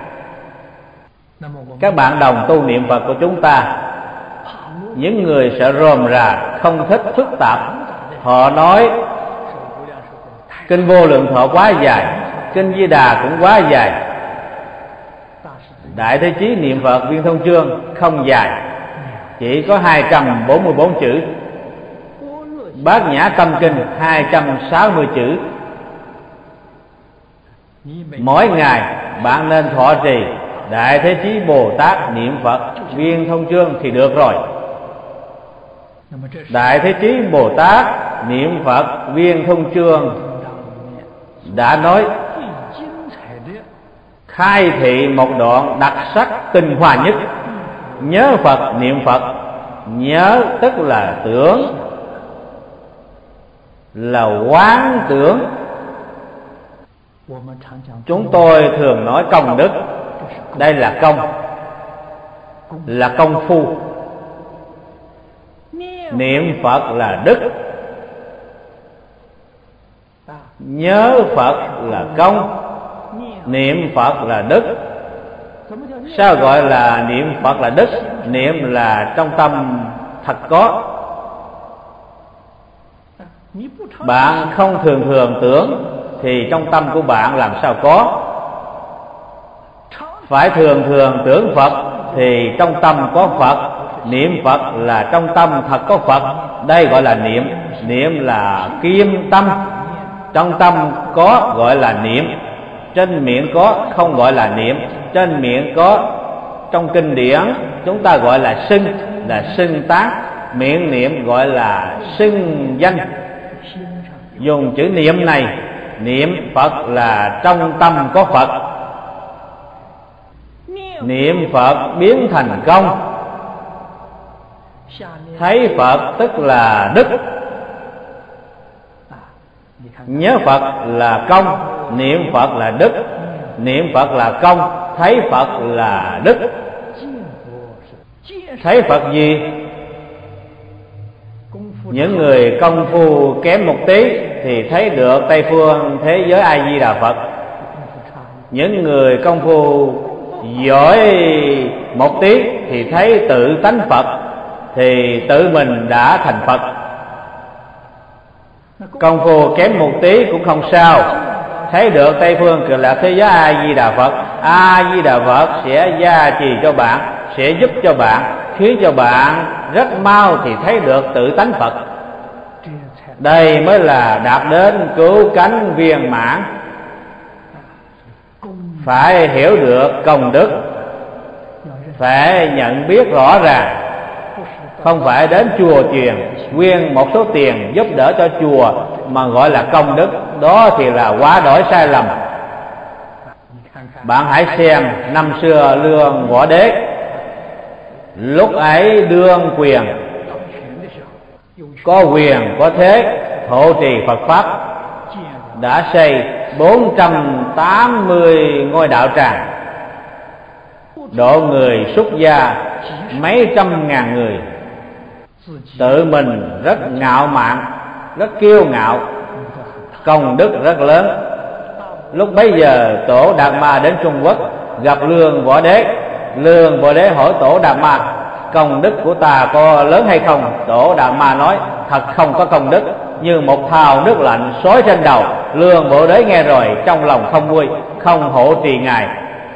Các bạn đồng tu niệm Phật của chúng ta, những người sợ rườm rà, không thích phức tạp, họ nói kinh Vô Lượng Thọ quá dài, kinh Di Đà cũng quá dài. Đại Thế Chí niệm Phật Viên Thông Chương không dài, chỉ có hai trăm bốn mươi bốn chữ. Bát Nhã tâm kinh hai trăm sáu mươi chữ. Mỗi ngày bạn nên thọ trì Đại Thế Chí Bồ Tát niệm Phật Viên Thông Chương thì được rồi. Đại Thế Chí Bồ Tát niệm Phật Viên Thông Chương đã nói khai thị một đoạn đặc sắc tinh hoa nhất. Nhớ Phật niệm Phật, nhớ tức là tưởng, là quán tưởng. Chúng tôi thường nói công đức, đây là công, là công phu. Niệm Phật là đức, nhớ Phật là công, niệm Phật là đức. Sao gọi là niệm Phật là đức? Niệm là trong tâm thật có. Bạn không thường thường tưởng thì trong tâm của bạn làm sao có. Phải thường thường tưởng Phật thì trong tâm có Phật. Niệm Phật là trong tâm thật có Phật. Đây gọi là niệm. Niệm là kim tâm, trong tâm có gọi là niệm. Trên miệng có không gọi là niệm. Trên miệng có, trong kinh điển chúng ta gọi là xưng, là xưng tán. Miệng niệm gọi là xưng danh. Dùng chữ niệm này, niệm Phật là trong tâm có Phật. Niệm Phật biến thành công. Thấy Phật tức là đức. Nhớ Phật là công, niệm Phật là đức. Niệm Phật là công, thấy Phật là đức. Thấy Phật gì? Những người công phu kém một tí thì thấy được Tây phương thế giới A Di Đà Phật. Những người công phu giỏi một tí thì thấy tự tánh Phật, thì tự mình đã thành Phật. Công phu kém một tí cũng không sao, thấy được Tây phương cực lạc thế giới A Di Đà Phật. A Di Đà Phật sẽ gia trì cho bạn, sẽ giúp cho bạn, khiến cho bạn rất mau thì thấy được tự tánh Phật. Đây mới là đạt đến cứu cánh viên mãn. Phải hiểu được công đức, phải nhận biết rõ ràng. Không phải đến chùa truyền quyên một số tiền giúp đỡ cho chùa mà gọi là công đức, đó thì là quá đổi sai lầm. Bạn hãy xem năm xưa Lương Võ Đế, lúc ấy đương quyền, có quyền có thế hộ trì Phật Pháp, đã xây bốn trăm tám mươi ngôi đạo tràng, độ người xuất gia mấy trăm ngàn người. Tự mình rất ngạo mạn, rất kiêu ngạo, công đức rất lớn. Lúc bấy giờ Tổ Đạt Ma đến Trung Quốc gặp Lương Võ Đế. Lương Võ Đế hỏi Tổ Đạt Ma: công đức của ta có lớn hay không? Tổ Đạt Ma nói: thật không có công đức, như một thào nước lạnh xối trên đầu. Lương Võ Đế nghe rồi trong lòng không vui, không hộ trì ngài.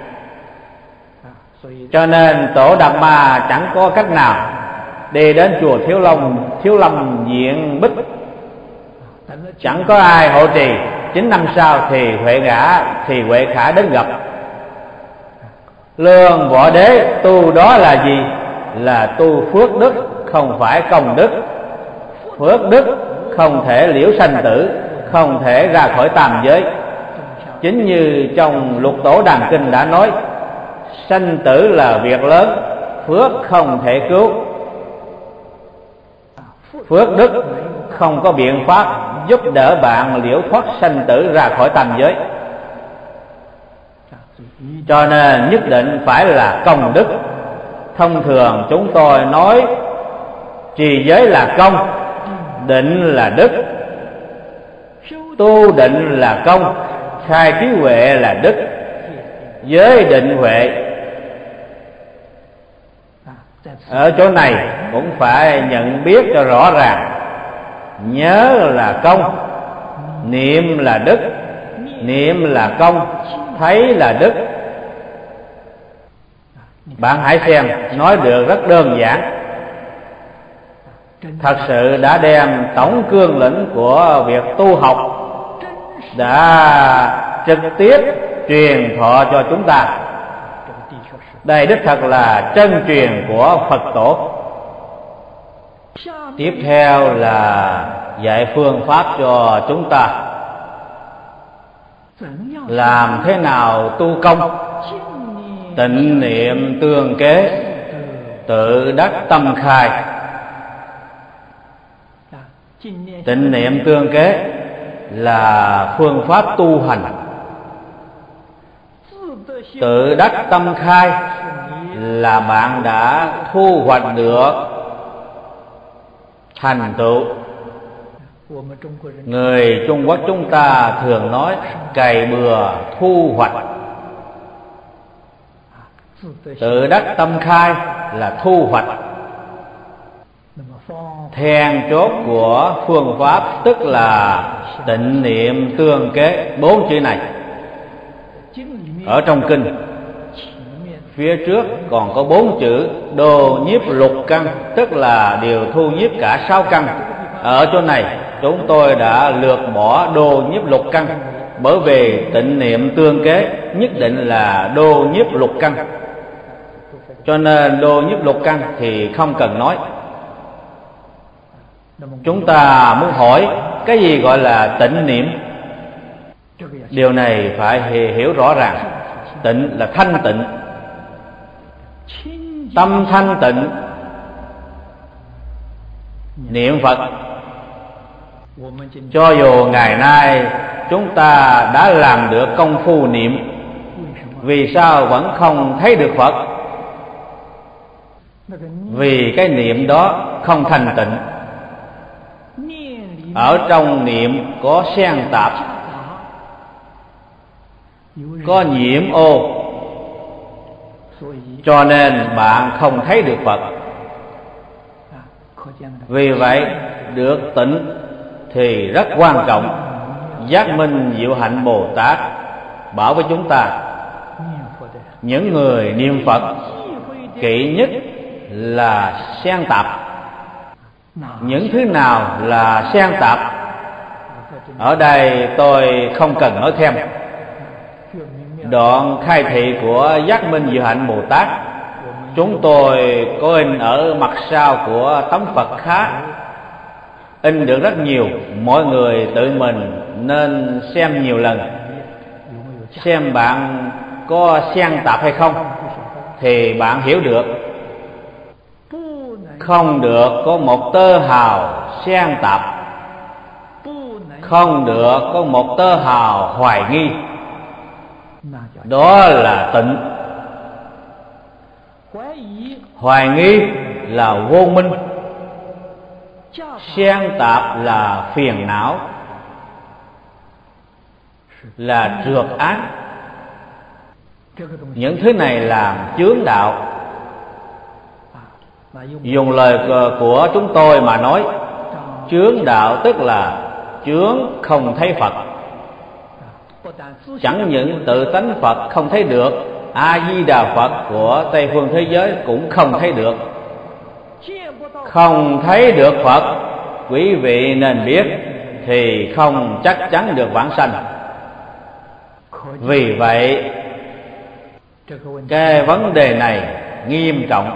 Cho nên Tổ Đạt Ma chẳng có cách nào đi đến chùa Thiếu Long, Thiếu Lâm Diện Bích, chẳng có ai hộ trì. Chín năm sau thì Huệ Gã thì Huệ Khả đến gặp. Lương Võ Đế tu đó là gì? Là tu phước đức, không phải công đức. Phước đức không thể liễu sanh tử, không thể ra khỏi tam giới. Chính như trong Lục Tổ Đàn Kinh đã nói, sanh tử là việc lớn, phước không thể cứu. Phước đức không có biện pháp giúp đỡ bạn liễu thoát sanh tử ra khỏi tam giới. Cho nên nhất định phải là công đức. Thông thường chúng tôi nói trì giới là công, định là đức, tu định là công, khai trí huệ là đức. Giới định huệ ở chỗ này cũng phải nhận biết cho rõ ràng. Nhớ là công, niệm là đức, niệm là công, thấy là đức. Bạn hãy xem, nói được rất đơn giản, thật sự đã đem tổng cương lĩnh của việc tu học đã trực tiếp truyền thọ cho chúng ta. Đây đích thật là chân truyền của Phật Tổ. Tiếp theo là dạy phương pháp cho chúng ta làm thế nào tu công. Tịnh niệm tương kế, tự đắc tâm khai. Tịnh niệm tương kế là phương pháp tu hành. Tự đắc tâm khai là bạn đã thu hoạch được thành tựu. Người Trung Quốc chúng ta thường nói cày bừa thu hoạch. Tự đắc tâm khai là thu hoạch. Then chốt của phương pháp tức là tịnh niệm tương kế. Bốn chữ này ở trong kinh phía trước còn có bốn chữ đô nhiếp lục căn, tức là điều thu nhiếp cả sáu căn. Ở chỗ này chúng tôi đã lược bỏ đô nhiếp lục căn, bởi vì tịnh niệm tương kế nhất định là đô nhiếp lục căn, cho nên đô nhiếp lục căn thì không cần nói. Chúng ta muốn hỏi cái gì gọi là tịnh niệm, điều này phải hiểu rõ ràng. Tịnh là thanh tịnh, tâm thanh tịnh. Niệm Phật, cho dù ngày nay chúng ta đã làm được công phu niệm, Vì sao vẫn không thấy được Phật? Vì cái niệm đó không thành tịnh. Ở trong niệm có xen tạp, có nhiễm ô, cho nên bạn không thấy được Phật. Vì vậy được tịnh thì rất quan trọng. Giác Minh Diệu Hạnh Bồ Tát bảo với chúng ta, những người niệm Phật kỵ nhất là xen tạp. Những thứ nào là xen tạp? Ở đây tôi không cần nói thêm. Đoạn khai thị của Giác Minh Diệu Hạnh Bồ Tát chúng tôi có in ở mặt sau của tấm Phật khác, in được rất nhiều. Mọi người tự mình nên xem nhiều lần, xem bạn có xen tạp hay không, thì bạn hiểu được. Không được có một tơ hào xen tạp, không được có một tơ hào hoài nghi, đó là tịnh. Hoài nghi là vô minh, xen tạp là phiền não, là trượt ác. Những thứ này làm chướng đạo. Dùng lời của chúng tôi mà nói, chướng đạo tức là chướng không thấy Phật. Chẳng những tự tánh Phật không thấy được, A-di-đà Phật của Tây phương thế giới cũng không thấy được. Không thấy được Phật, quý vị nên biết, thì không chắc chắn được vãng sanh. Vì vậy cái vấn đề này nghiêm trọng.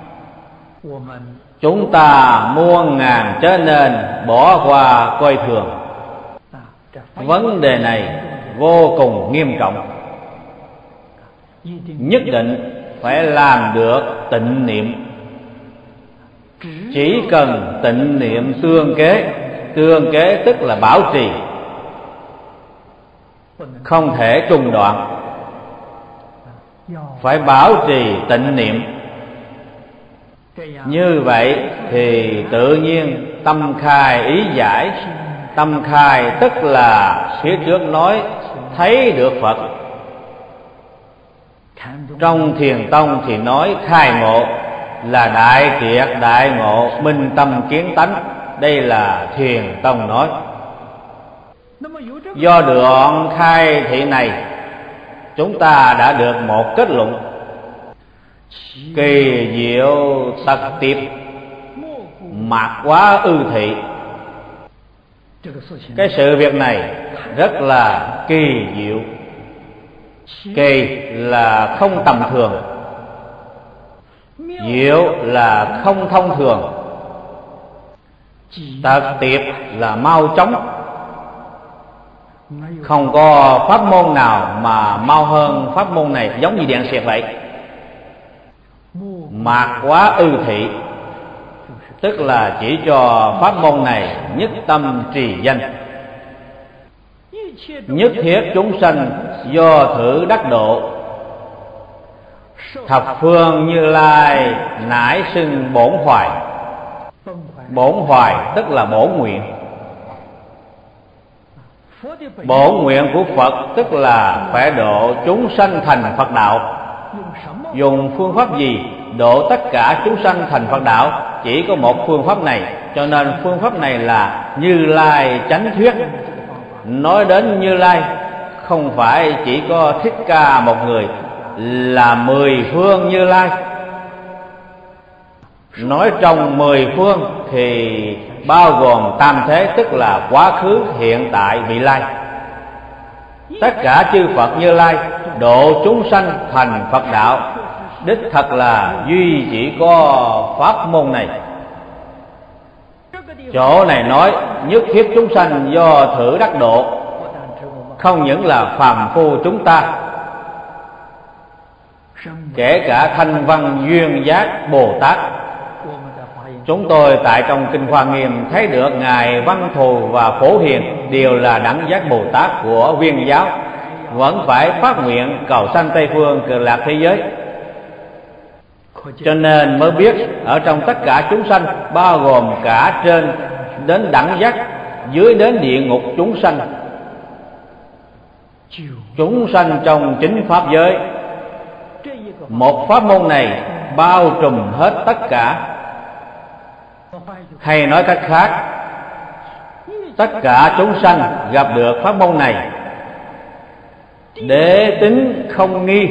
Chúng ta muôn ngàn trở nên bỏ qua coi thường. Vấn đề này vô cùng nghiêm trọng. Nhất định phải làm được tịnh niệm. Chỉ cần tịnh niệm tương kế. Tương kế tức là bảo trì, không thể trung đoạn. Phải bảo trì tịnh niệm. Như vậy thì tự nhiên tâm khai ý giải. Tâm khai tức là phía trước nói thấy được Phật. Trong Thiền Tông thì nói khai ngộ là đại triệt đại ngộ, minh tâm kiến tánh. Đây là Thiền Tông nói. Do đoạn khai thị này, chúng ta đã được một kết luận: kỳ diệu tật tiệp, mạt quá ư thị. Cái sự việc này rất là kỳ diệu. Kỳ là không tầm thường, diệu là không thông thường, tật tiệp là mau chóng. Không có pháp môn nào mà mau hơn pháp môn này, giống như điện xẹt vậy. Mạt quá ư thị tức là chỉ cho pháp môn này nhất tâm trì danh. Nhất thiết chúng sanh do thử đắc độ, thập phương Như Lai nãi xưng bổn hoài. Bổn hoài tức là bổn nguyện. Bổn nguyện của Phật tức là phải độ chúng sanh thành Phật đạo. Dùng phương pháp gì độ tất cả chúng sanh thành Phật đạo? Chỉ có một phương pháp này, cho nên phương pháp này là Như Lai chánh thuyết. Nói đến Như Lai không phải chỉ có Thích Ca một người, là mười phương Như Lai. Nói trong mười phương thì bao gồm tam thế, tức là quá khứ, hiện tại, vị lai. Tất cả chư Phật Như Lai độ chúng sanh thành Phật đạo, đích thật là duy chỉ có pháp môn này. Chỗ này nói nhất thiết chúng sanh do thử đắc độ, không những là phàm phu chúng ta, kể cả thanh văn duyên giác Bồ Tát. Chúng tôi tại trong Kinh Hoa Nghiêm thấy được Ngài Văn Thù và Phổ Hiền đều là đẳng giác Bồ Tát của Viên giáo. vẫn phải phát nguyện cầu sanh Tây Phương Cực Lạc thế giới. Cho nên mới biết ở trong tất cả chúng sanh, bao gồm cả trên đến đẳng giác, dưới đến địa ngục chúng sanh, chúng sanh trong chính pháp giới, một pháp môn này bao trùm hết tất cả. Hay nói cách khác, tất cả chúng sanh gặp được pháp môn này, đế tính không nghi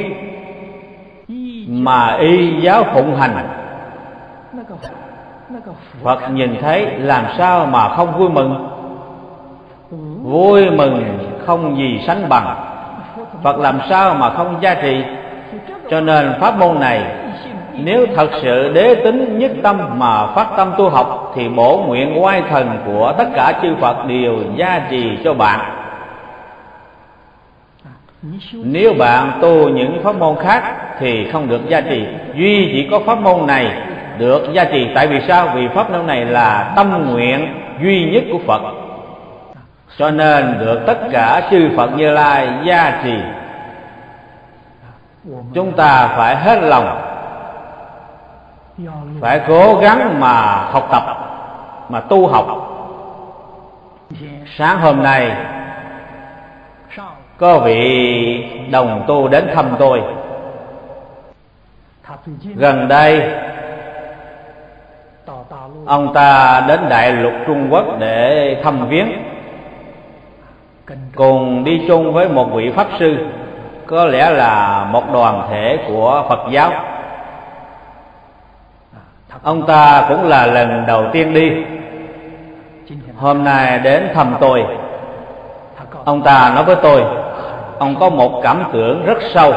mà y giáo phụng hành, Phật nhìn thấy làm sao mà không vui mừng. Vui mừng không gì sánh bằng, Phật làm sao mà không gia trì. Cho nên pháp môn này, nếu thật sự đế tính nhất tâm mà phát tâm tu học, thì bổ nguyện oai thần của tất cả chư Phật đều gia trì cho bạn. Nếu bạn tu những pháp môn khác thì không được gia trì, duy chỉ có pháp môn này được gia trì. Tại vì sao? Vì pháp môn này là tâm nguyện duy nhất của Phật, cho nên được tất cả chư Phật Như Lai gia trì. Chúng ta phải hết lòng, phải cố gắng mà học tập, mà tu học. Sáng hôm nay có vị đồng tu đến thăm tôi. Gần đây ông ta đến Đại Lục Trung Quốc để thăm viếng, cùng đi chung với một vị pháp sư, có lẽ là một đoàn thể của Phật giáo. Ông ta cũng là lần đầu tiên đi, hôm nay đến thăm tôi. Ông ta nói với tôi, ông có một cảm tưởng rất sâu,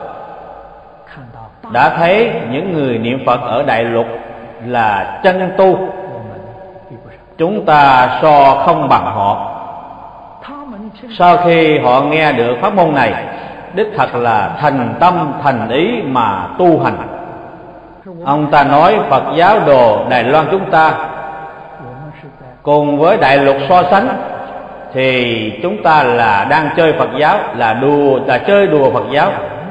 đã thấy những người niệm Phật ở Đại Lục là chân tu, chúng ta so không bằng họ. Sau khi họ nghe được pháp môn này, đích thật là thành tâm thành ý mà tu hành. Ông ta nói Phật giáo đồ Đài Loan chúng ta cùng với Đại Lục so sánh thì chúng ta là đang chơi Phật giáo, là đùa, là chơi đùa Phật giáo.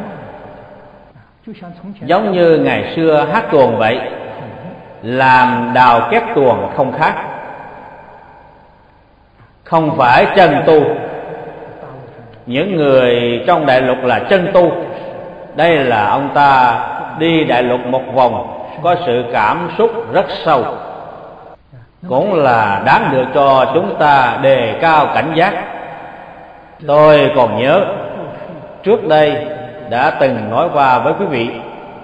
Giống như ngày xưa hát tuồng vậy, làm đào kép tuồng không khác, không phải chân tu. Những người trong Đại Lục là chân tu. Đây là ông ta đi Đại Lục một vòng, có sự cảm xúc rất sâu, cũng là đáng được cho chúng ta đề cao cảnh giác. Tôi còn nhớ trước đây đã từng nói qua với quý vị,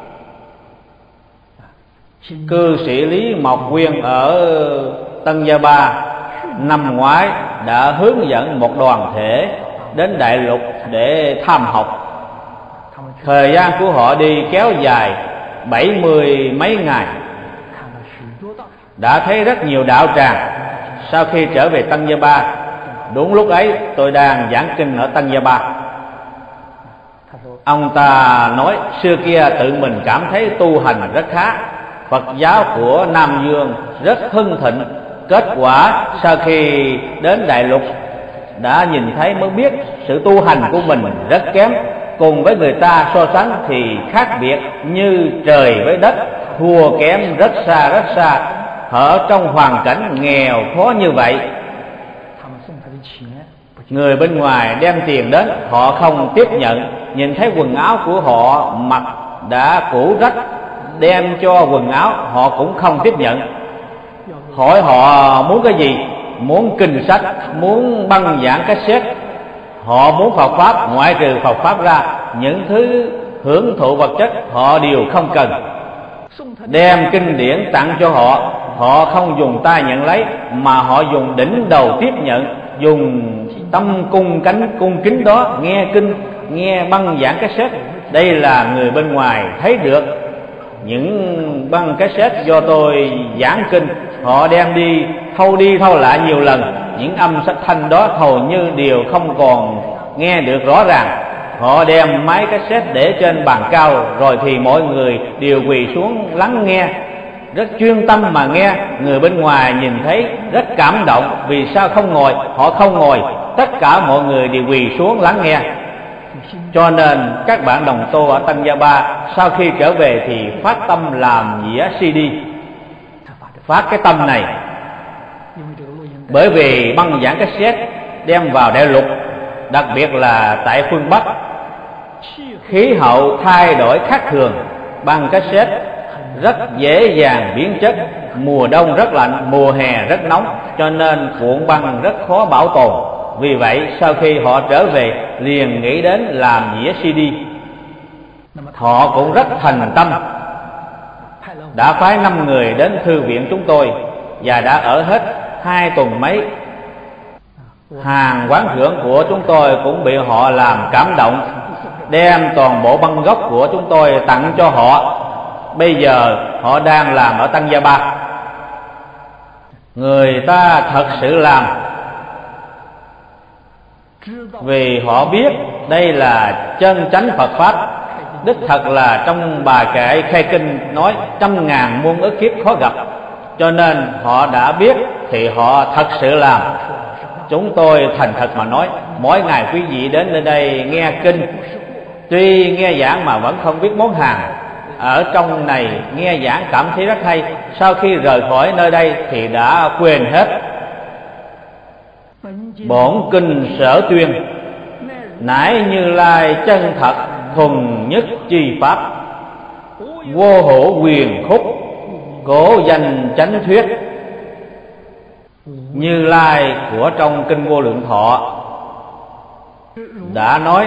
cư sĩ Lý Mộc Quyên ở Tân Gia Ba năm ngoái đã hướng dẫn một đoàn thể đến Đại Lục để tham học. Thời gian của họ đi kéo dài bảy mươi mấy ngày, đã thấy rất nhiều đạo tràng. Sau khi trở về Tân Gia Ba, đúng lúc ấy tôi đang giảng kinh ở Tân Gia Ba. Ông ta nói xưa kia tự mình cảm thấy tu hành rất khá, Phật giáo của Nam Dương rất hưng thịnh. Kết quả sau khi đến Đại Lục đã nhìn thấy mới biết sự tu hành của mình rất kém, cùng với người ta so sánh thì khác biệt như trời với đất, thua kém rất xa rất xa. Ở trong hoàn cảnh nghèo khó như vậy, người bên ngoài đem tiền đến, họ không tiếp nhận. Nhìn thấy quần áo của họ mặc đã cũ rách, đem cho quần áo họ cũng không tiếp nhận. Hỏi họ muốn cái gì, muốn kinh sách, muốn băng giảng cassette. Họ muốn Phật Pháp, ngoại trừ Phật Pháp ra, những thứ hưởng thụ vật chất họ đều không cần. Đem kinh điển tặng cho họ, họ không dùng tay nhận lấy, mà họ dùng đỉnh đầu tiếp nhận, dùng tâm cung cánh cung kính đó nghe kinh, nghe băng giảng cassette. Đây là người bên ngoài thấy được. Những băng cassette do tôi giảng kinh, họ đem đi thâu đi thâu lại nhiều lần, những âm thanh đó hầu như đều không còn nghe được rõ ràng. Họ đem máy cassette để trên bàn cao, rồi thì mọi người đều quỳ xuống lắng nghe, rất chuyên tâm mà nghe. Người bên ngoài nhìn thấy rất cảm động. Vì sao không ngồi? Họ không ngồi, tất cả mọi người đều quỳ xuống lắng nghe. Cho nên các bạn đồng tu ở Tăng Gia Ba sau khi trở về thì phát tâm làm dĩa xê đê, phát cái tâm này. Bởi vì băng giảng cassette đem vào đại lục, đặc biệt là tại phương Bắc, khí hậu thay đổi khác thường, băng cassette rất dễ dàng biến chất, mùa đông rất lạnh, mùa hè rất nóng, cho nên cuộn băng rất khó bảo tồn. Vì vậy sau khi họ trở về liền nghĩ đến làm dĩa xê đê. Họ cũng rất thành tâm, đã phái năm người đến thư viện chúng tôi và đã ở hết hai tuần mấy. Hàng quán trưởng của chúng tôi cũng bị họ làm cảm động, đem toàn bộ băng gốc của chúng tôi tặng cho họ. Bây giờ họ đang làm ở Tăng Gia Ba. Người ta thật sự làm vì họ biết đây là chân chánh Phật Pháp. Đích thật là trong bài kệ khai kinh nói trăm ngàn muôn ức kiếp khó gặp, cho nên họ đã biết thì họ thật sự làm. Chúng tôi thành thật mà nói, mỗi ngày quý vị đến nơi đây nghe kinh, tuy nghe giảng mà vẫn không biết món hàng. Ở trong này nghe giảng cảm thấy rất hay, sau khi rời khỏi nơi đây thì đã quên hết. Bổn kinh sở tuyên, nãi Như Lai chân thật thuần nhất chi pháp, vô hữu quyền khúc, cổ danh chánh thuyết. Như Lai của trong kinh Vô Lượng Thọ đã nói,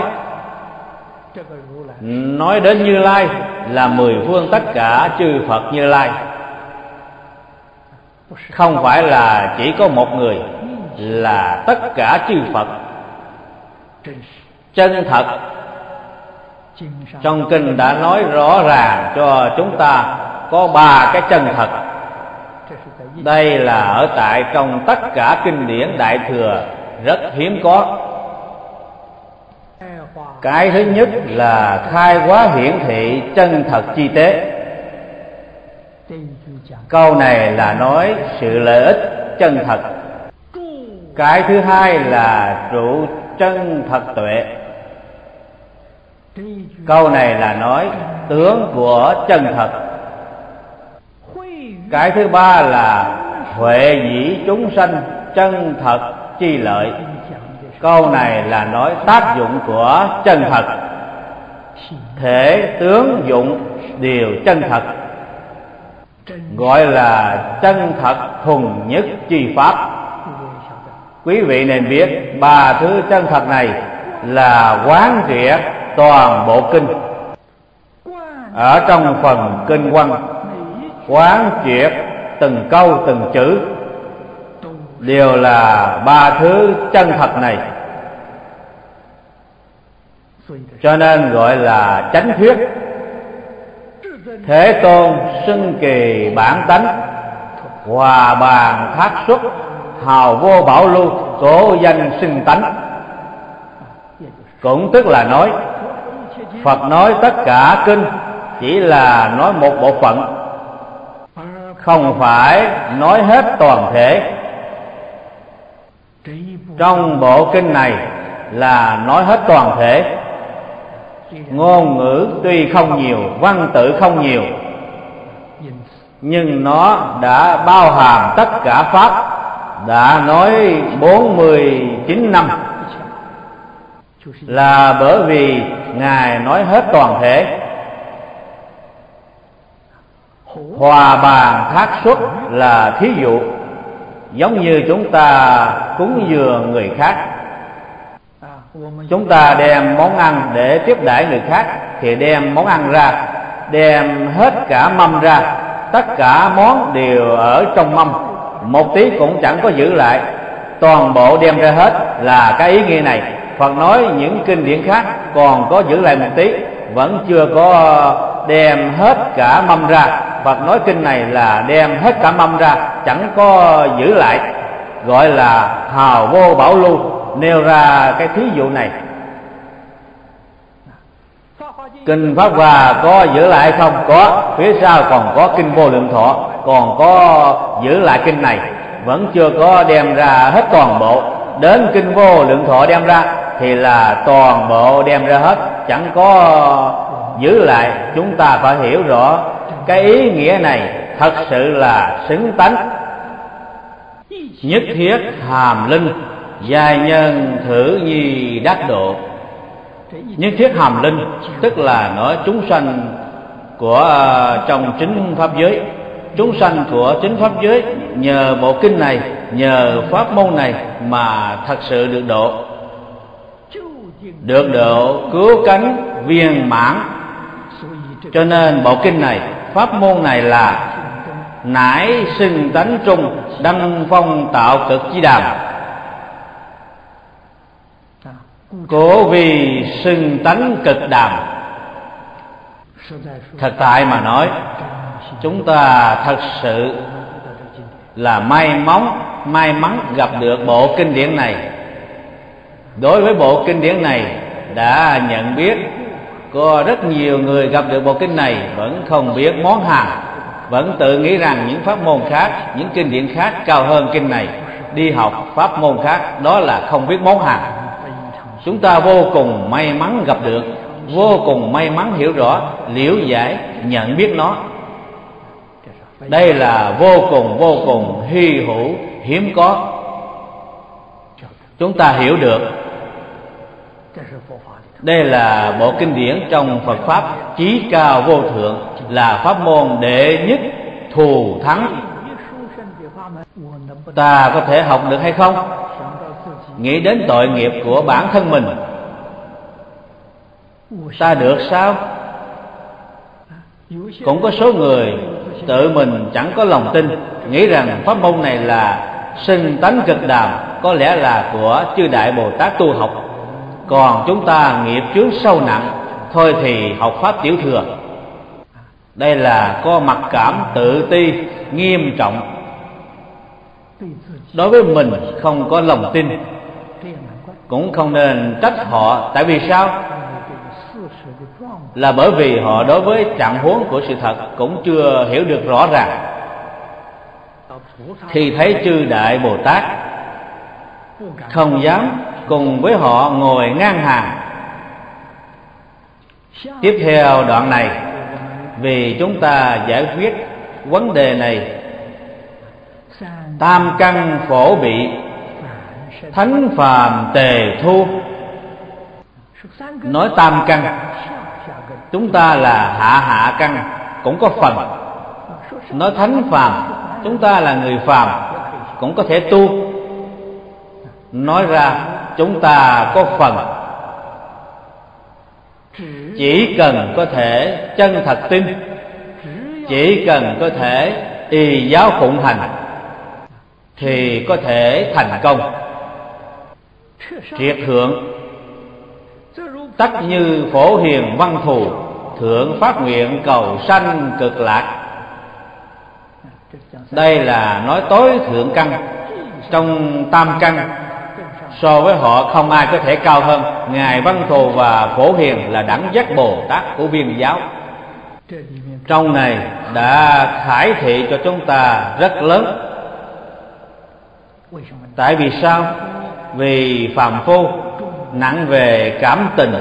nói đến Như Lai là mười phương tất cả chư Phật Như Lai, không phải là chỉ có một người, là tất cả chư Phật. Chân thật, trong kinh đã nói rõ ràng cho chúng ta có ba cái chân thật. Đây là ở tại trong tất cả kinh điển Đại Thừa rất hiếm có. Cái thứ nhất là khai hóa hiển thị chân thật chi tế. Câu này là nói sự lợi ích chân thật. Cái thứ hai là trụ chân thật tuệ. Câu này là nói tướng của chân thật. Cái thứ ba là huệ dĩ chúng sanh chân thật chi lợi. Câu này là nói tác dụng của chân thật. Thể tướng dụng đều chân thật, gọi là chân thật thuần nhất chi pháp. Quý vị nên biết ba thứ chân thật này là quán triệt toàn bộ kinh. Ở trong phần kinh Văn, quán triệt từng câu từng chữ đều là ba thứ chân thật này, cho nên gọi là chánh thuyết. Thế Tôn xưng kỳ bản tánh, hòa bàn thác xuất, hào vô bảo lưu, cổ danh xưng tánh. Cũng tức là nói Phật nói tất cả kinh chỉ là nói một bộ phận, không phải nói hết toàn thể. Trong bộ kinh này là nói hết toàn thể. Ngôn ngữ tuy không nhiều, văn tự không nhiều, nhưng nó đã bao hàm tất cả pháp, đã nói bốn mươi chín năm, là bởi vì Ngài nói hết toàn thể. Hòa bàn thác xuất là thí dụ, giống như chúng ta cúng dường người khác. Chúng ta đem món ăn để tiếp đãi người khác thì đem món ăn ra, đem hết cả mâm ra, tất cả món đều ở trong mâm, một tí cũng chẳng có giữ lại, toàn bộ đem ra hết, là cái ý nghĩa này. Phật nói những kinh điển khác còn có giữ lại một tí, vẫn chưa có đem hết cả mâm ra. Phật nói kinh này là đem hết cả mâm ra, chẳng có giữ lại, gọi là hào vô bảo lưu, nêu ra cái thí dụ này. Kinh Pháp Hoa có giữ lại không? Có. Phía sau còn có kinh Vô Lượng Thọ, còn có giữ lại kinh này, vẫn chưa có đem ra hết toàn bộ. đến kinh Vô Lượng Thọ đem ra thì là toàn bộ đem ra hết, chẳng có giữ lại. Chúng ta phải hiểu rõ cái ý nghĩa này thật sự là xứng tánh. Nhất thiết hàm linh, giai nhân thử nhi đắc độ. Nhất thiết hàm linh tức là nói chúng sanh của trong chính pháp giới. Chúng sanh của chính pháp giới nhờ bộ kinh này, nhờ pháp môn này mà thật sự được độ, được độ cứu cánh viên mãn. Cho nên bộ kinh này, pháp môn này là nải sinh tánh trung, đăng phong tạo cực chi đàm. Cố vì sinh tánh cực đàm. Thật tại mà nói, chúng ta thật sự là may mắn may mắn gặp được bộ kinh điển này. Đối với bộ kinh điển này đã nhận biết, có rất nhiều người gặp được bộ kinh này vẫn không biết món hàng, vẫn tự nghĩ rằng những pháp môn khác, những kinh điển khác cao hơn kinh này, đi học pháp môn khác, đó là không biết món hàng. Chúng ta vô cùng may mắn gặp được, vô cùng may mắn hiểu rõ, liễu giải, nhận biết nó. Đây là vô cùng vô cùng hy hữu, hiếm có. Chúng ta hiểu được đây là bộ kinh điển trong Phật Pháp chí cao vô thượng, là pháp môn đệ nhất thù thắng. Ta có thể học được hay không? Nghĩ đến tội nghiệp của bản thân mình, ta được sao? Cũng có số người tự mình chẳng có lòng tin, nghĩ rằng pháp môn này là sinh tánh cực đàm, có lẽ là của chư Đại Bồ Tát tu học. Còn chúng ta nghiệp chướng sâu nặng, thôi thì học pháp tiểu thừa. Đây là có mặc cảm tự ti nghiêm trọng, đối với mình không có lòng tin. Cũng không nên trách họ. Tại vì sao? Là bởi vì họ đối với trạng huống của sự thật cũng chưa hiểu được rõ ràng. Khi thấy chư Đại Bồ Tát, không dám cùng với họ ngồi ngang hàng. Tiếp theo đoạn này, vì chúng ta giải quyết vấn đề này, tam căn phổ bị, thánh phàm tề thu. Nói tam căn, chúng ta là hạ hạ căn, cũng có phần. Nói thánh phàm, chúng ta là người phàm, cũng có thể tu. Nói ra chúng ta có phần, chỉ cần có thể chân thật tin, chỉ cần có thể y giáo phụng hành thì có thể thành công. Triệt thượng tất như phổ hiền văn thù, thượng phát nguyện cầu sanh cực lạc. Đây là nói tối thượng căn. Trong tam căn, so với họ không ai có thể cao hơn. Ngài Văn Thù và Phổ Hiền là đẳng giác Bồ Tát của Viên giáo. Trong này đã khải thị cho chúng ta rất lớn. Tại vì sao? Vì phàm phu nặng về cảm tình,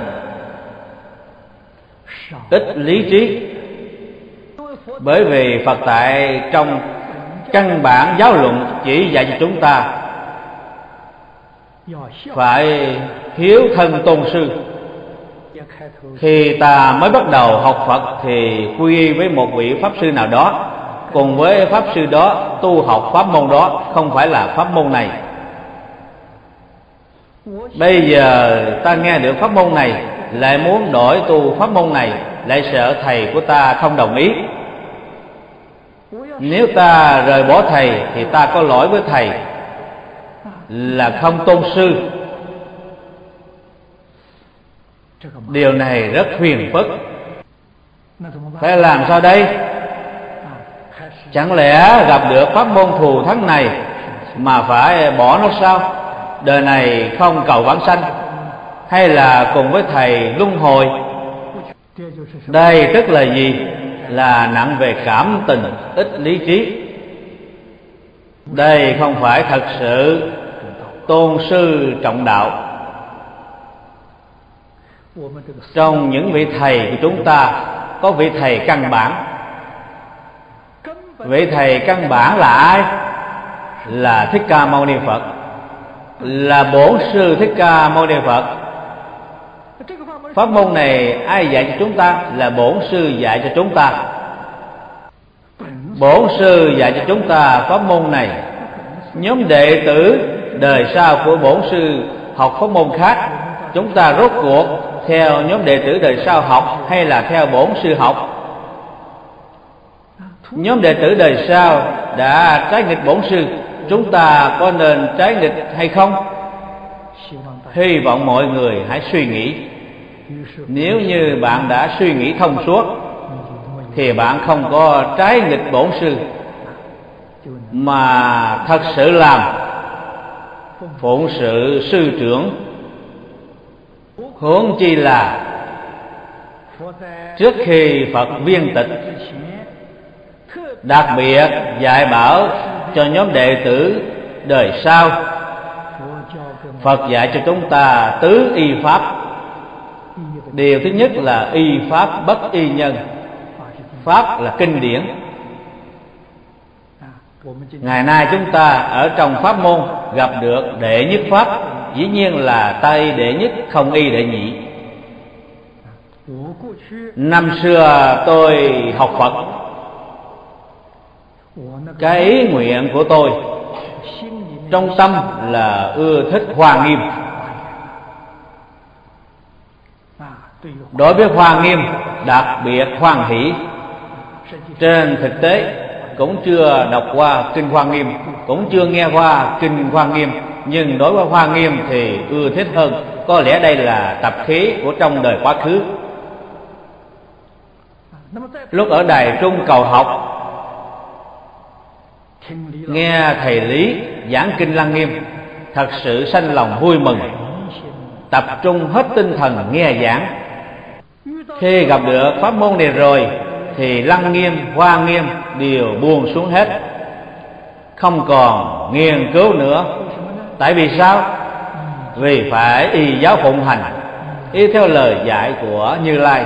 ít lý trí. Bởi vì Phật tại trong căn bản giáo luận chỉ dạy cho chúng ta phải hiếu thân tôn sư. Khi ta mới bắt đầu học Phật thì quy y với một vị pháp sư nào đó, cùng với pháp sư đó tu học pháp môn đó, không phải là pháp môn này. Bây giờ ta nghe được pháp môn này, lại muốn đổi tu pháp môn này, lại sợ thầy của ta không đồng ý. Nếu ta rời bỏ thầy thì ta có lỗi với thầy, là không tôn sư. Điều này rất phiền phức. Phải làm sao đây? Chẳng lẽ gặp được pháp môn thù thắng này mà phải bỏ nó sao? Đời này không cầu vãng sanh, hay là cùng với thầy luân hồi? Đây tức là gì? Là nặng về cảm tình, ít lý trí. Đây không phải thật sự tôn sư trọng đạo. Trong những vị thầy của chúng ta có vị thầy căn bản. Vị thầy căn bản là ai? Là Thích Ca Mâu Ni Phật, là bổn sư Thích Ca Mâu Ni Phật. Pháp môn này ai dạy cho chúng ta? Là bổn sư dạy cho chúng ta. Bổn sư dạy cho chúng ta pháp môn này. Nhóm đệ tử đời sau của bổn sư học pháp môn khác, chúng ta rốt cuộc theo nhóm đệ tử đời sau học hay là theo bổn sư học? Nhóm đệ tử đời sau đã trái nghịch bổn sư, chúng ta có nên trái nghịch hay không? Hy vọng mọi người hãy suy nghĩ. Nếu như bạn đã suy nghĩ thông suốt thì bạn không có trái nghịch bổn sư, mà thật sự làm phụng sự sư trưởng. Huống chi là trước khi Phật viên tịch, đặc biệt dạy bảo cho nhóm đệ tử đời sau. Phật dạy cho chúng ta tứ y pháp. Điều thứ nhất là y pháp bất y nhân. Pháp là kinh điển. Ngày nay chúng ta ở trong pháp môn gặp được đệ nhất pháp, dĩ nhiên là Tây đệ nhất, không y đệ nhị. Năm xưa tôi học Phật, cái ý nguyện của tôi trong tâm là ưa thích Hoa Nghiêm. Đối với Hoa Nghiêm đặc biệt hoan hỷ. Trên thực tế cũng chưa đọc qua kinh Hoa Nghiêm, cũng chưa nghe qua kinh Hoa Nghiêm, nhưng đối với Hoa Nghiêm thì ưa thích hơn. Có lẽ đây là tập khí của trong đời quá khứ. Lúc ở Đài Trung cầu học, nghe thầy Lý giảng kinh Lăng Nghiêm, thật sự sanh lòng vui mừng, tập trung hết tinh thần nghe giảng. Khi gặp được pháp môn này rồi thì Lăng Nghiêm, Hoa Nghiêm đều buông xuống hết, không còn nghiên cứu nữa. Tại vì sao? Vì phải y giáo phụng hành, y theo lời dạy của Như Lai.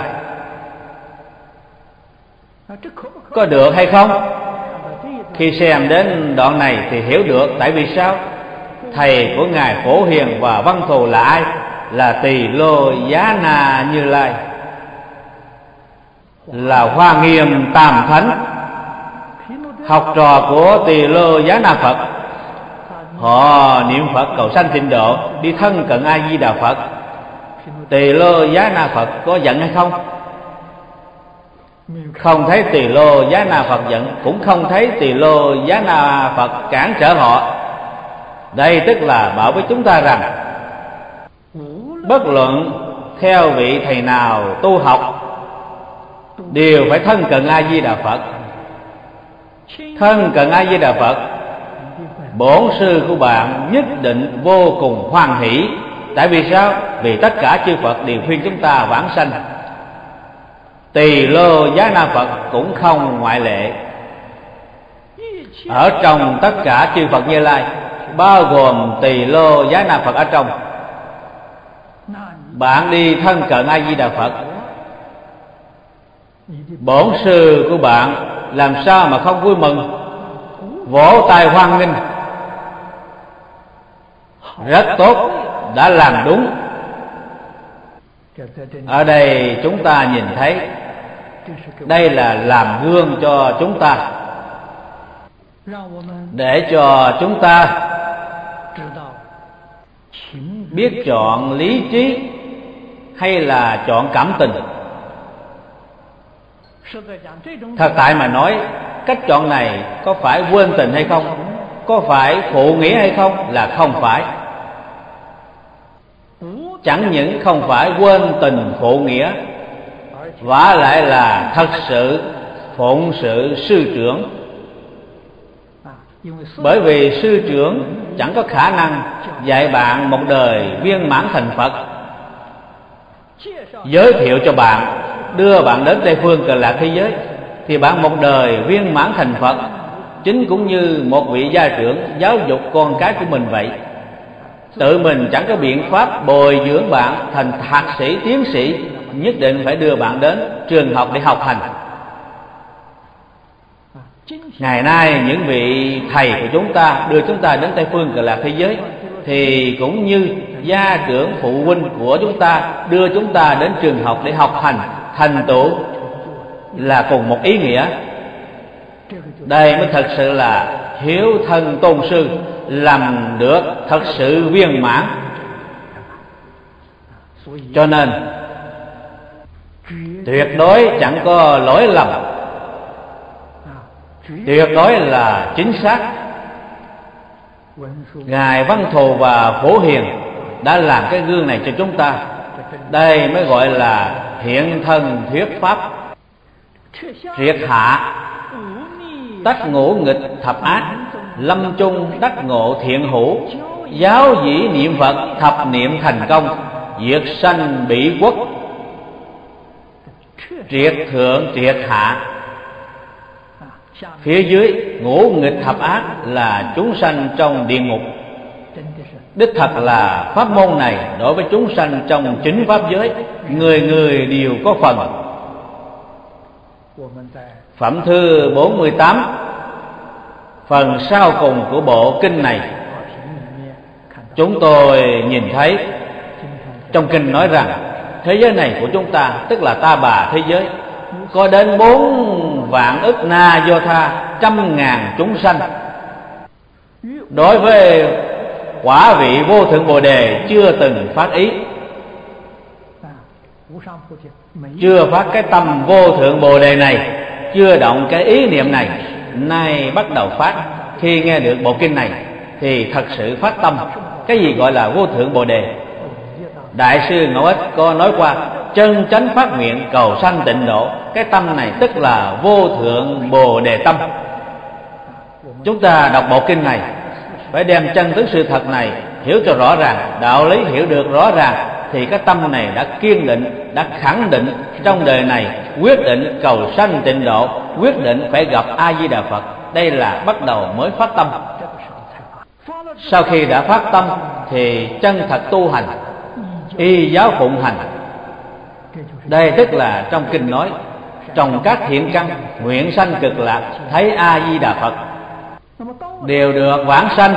Có được hay không? Khi xem đến đoạn này thì hiểu được. Tại vì sao? Thầy của Ngài Phổ Hiền và Văn Thù là ai? Là Tỳ Lô Giá Na Như Lai, là Hoa Nghiêm Tam Thánh, học trò của Tỳ Lô Giá Na Phật. Họ niệm Phật cầu sanh tịnh độ, đi thân cận A Di Đà Phật. Tỳ Lô Giá Na Phật có giận hay không? Không thấy Tỳ Lô Giá Na Phật giận, cũng không thấy Tỳ Lô Giá Na Phật cản trở họ. Đây tức là bảo với chúng ta rằng bất luận theo vị thầy nào tu học đều phải thân cận A Di Đà Phật. Thân cận A Di Đà Phật, bổn sư của bạn nhất định vô cùng hoan hỷ. Tại vì sao? Vì tất cả chư Phật đều khuyên chúng ta vãng sanh, Tỳ Lô Giá Na Phật cũng không ngoại lệ. Ở trong tất cả chư Phật Như Lai, bao gồm Tỳ Lô Giá Na Phật ở trong, bạn đi thân cận A Di Đà Phật, bổn sư của bạn làm sao mà không vui mừng, vỗ tay hoan nghênh. Rất tốt, đã làm đúng. Ở đây chúng ta nhìn thấy đây là làm gương cho chúng ta, để cho chúng ta biết chọn lý trí hay là chọn cảm tình. Thật tại mà nói, cách chọn này có phải quên tình hay không, có phải phụ nghĩa hay không? Là không phải. Chẳng những không phải quên tình phụ nghĩa, vả lại là thật sự phụng sự sư trưởng. Bởi vì sư trưởng chẳng có khả năng dạy bạn một đời viên mãn thành Phật, giới thiệu cho bạn, đưa bạn đến Tây Phương Cực Lạc thế giới, thì bạn một đời viên mãn thành Phật, chính cũng như một vị gia trưởng giáo dục con cái của mình vậy. Tự mình chẳng có biện pháp bồi dưỡng bạn thành thạc sĩ, tiến sĩ, nhất định phải đưa bạn đến trường học để học hành. Ngày nay những vị thầy của chúng ta đưa chúng ta đến Tây Phương Cực Lạc thế giới thì cũng như gia trưởng phụ huynh của chúng ta đưa chúng ta đến trường học để học hành thành tựu là cùng một ý nghĩa. Đây mới thật sự là hiếu thân tôn sư, làm được thật sự viên mãn. Cho nên tuyệt đối chẳng có lỗi lầm, tuyệt đối là chính xác. Ngài Văn Thù và Phổ Hiền đã làm cái gương này cho chúng ta. Đây mới gọi là hiện thân thuyết pháp, triệt hạ tắc ngũ nghịch thập ác, lâm chung đắc ngộ thiện hữu, giáo dĩ niệm Phật thập niệm thành công, diệt sanh bỉ quốc. Triệt thượng triệt hạ, phía dưới ngũ nghịch thập ác là chúng sanh trong địa ngục. Đích thật là pháp môn này đối với chúng sanh trong chính pháp giới, người người đều có phần. Phẩm thư bốn mươi tám, phần sau cùng của bộ kinh này, chúng tôi nhìn thấy trong kinh nói rằng thế giới này của chúng ta, tức là Ta Bà thế giới, có đến bốn vạn ức na do tha, trăm ngàn chúng sanh. Đối với quả vị vô thượng Bồ Đề chưa từng phát ý, chưa phát cái tâm vô thượng Bồ Đề này, chưa động cái ý niệm này, nay bắt đầu phát. Khi nghe được bộ kinh này thì thật sự phát tâm. Cái gì gọi là vô thượng Bồ Đề? Đại sư Ngẫu Ích có nói qua, chân chánh phát nguyện cầu sanh tịnh độ. Cái tâm này tức là vô thượng Bồ Đề tâm. Chúng ta đọc bộ kinh này phải đem chân tướng sự thật này hiểu cho rõ ràng, đạo lý hiểu được rõ ràng, thì cái tâm này đã kiên định, đã khẳng định trong đời này quyết định cầu sanh tịnh độ, quyết định phải gặp A Di Đà Phật. Đây là bắt đầu mới phát tâm. Sau khi đã phát tâm thì chân thật tu hành, y giáo phụng hành. Đây tức là trong kinh nói trồng các thiện căn, nguyện sanh cực lạc, thấy A Di Đà Phật, đều được vãng sanh.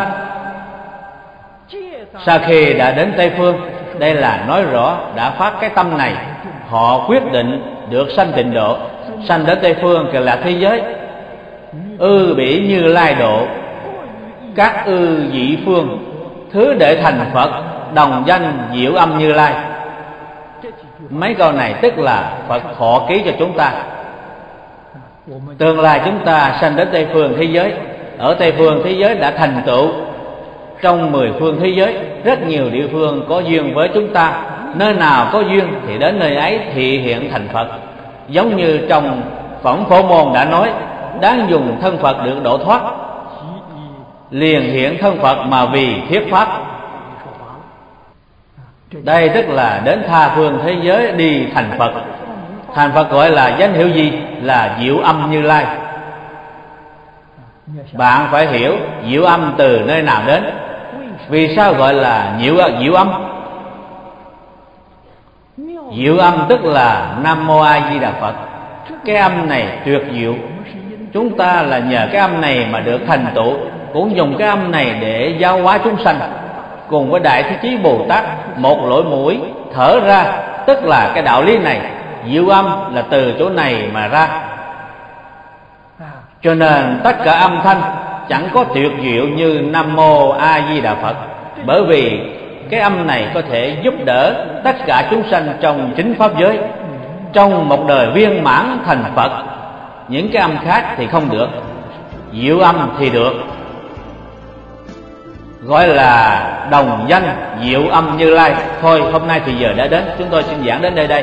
Sau khi đã đến Tây Phương, đây là nói rõ đã phát cái tâm này, họ quyết định được sanh tịnh độ, sanh đến Tây Phương Cực Lạc thế giới. Ư bỉ Như Lai độ, các ư dị phương, thứ để thành Phật, đồng danh diệu âm Như Lai. Mấy câu này tức là Phật thọ ký cho chúng ta. Tương lai chúng ta sanh đến Tây Phương thế giới, ở Tây Phương thế giới đã thành tựu. Trong mười phương thế giới, rất nhiều địa phương có duyên với chúng ta. Nơi nào có duyên thì đến nơi ấy thị hiện thành Phật. Giống như trong Phẩm Phổ Môn đã nói, đáng dùng thân Phật được độ thoát, liền hiện thân Phật mà vì thuyết pháp. Đây tức là đến tha phương thế giới đi thành Phật. Thành Phật gọi là danh hiệu gì? Là diệu âm Như Lai. Bạn phải hiểu diệu âm từ nơi nào đến. Vì sao gọi là diệu, diệu âm? Diệu âm tức là Nam Mô A Di Đà Phật. Cái âm này tuyệt diệu. Chúng ta là nhờ cái âm này mà được thành tựu, cũng dùng cái âm này để giáo hóa chúng sanh. Cùng với Đại Thế Chí Bồ Tát, một lỗ mũi thở ra, tức là cái đạo lý này. Diệu âm là từ chỗ này mà ra. Cho nên tất cả âm thanh chẳng có tuyệt diệu như Nam Mô A Di Đà Phật. Bởi vì cái âm này có thể giúp đỡ tất cả chúng sanh trong chính pháp giới, trong một đời viên mãn thành Phật. Những cái âm khác thì không được, diệu âm thì được. Gọi là đồng danh diệu âm Như Lai. Thôi hôm nay thì giờ đã đến, chúng tôi xin giảng đến đây đây.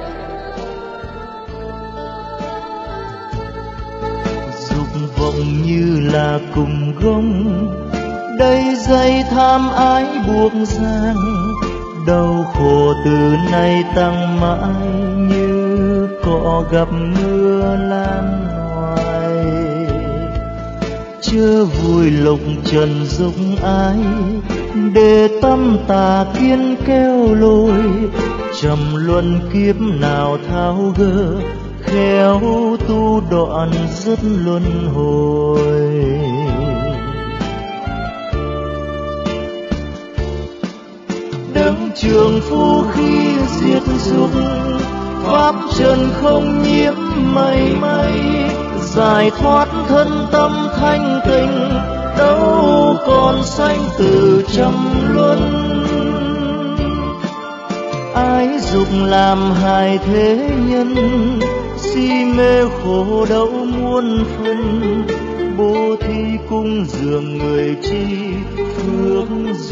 Dục vọng như là cùng gông, đầy dây tham ái buộc giang, đau khổ từ nay tăng mãi như cỏ gặp mưa lan hoài. chớ vui lục trần dục ái, để tâm tà kiến kéo lôi, trầm luân kiếp nào tháo gỡ, khéo tu đoạn dứt luân hồi. Đấng trường phu khi diệt dục, pháp trần không nhiễm mảy may, giải thoát thân tâm thanh tịnh, đâu còn sanh tử trăm luân. Ái dục làm hại thế nhân, si mê khổ đau muôn phần, bố thí cung dường người chi phước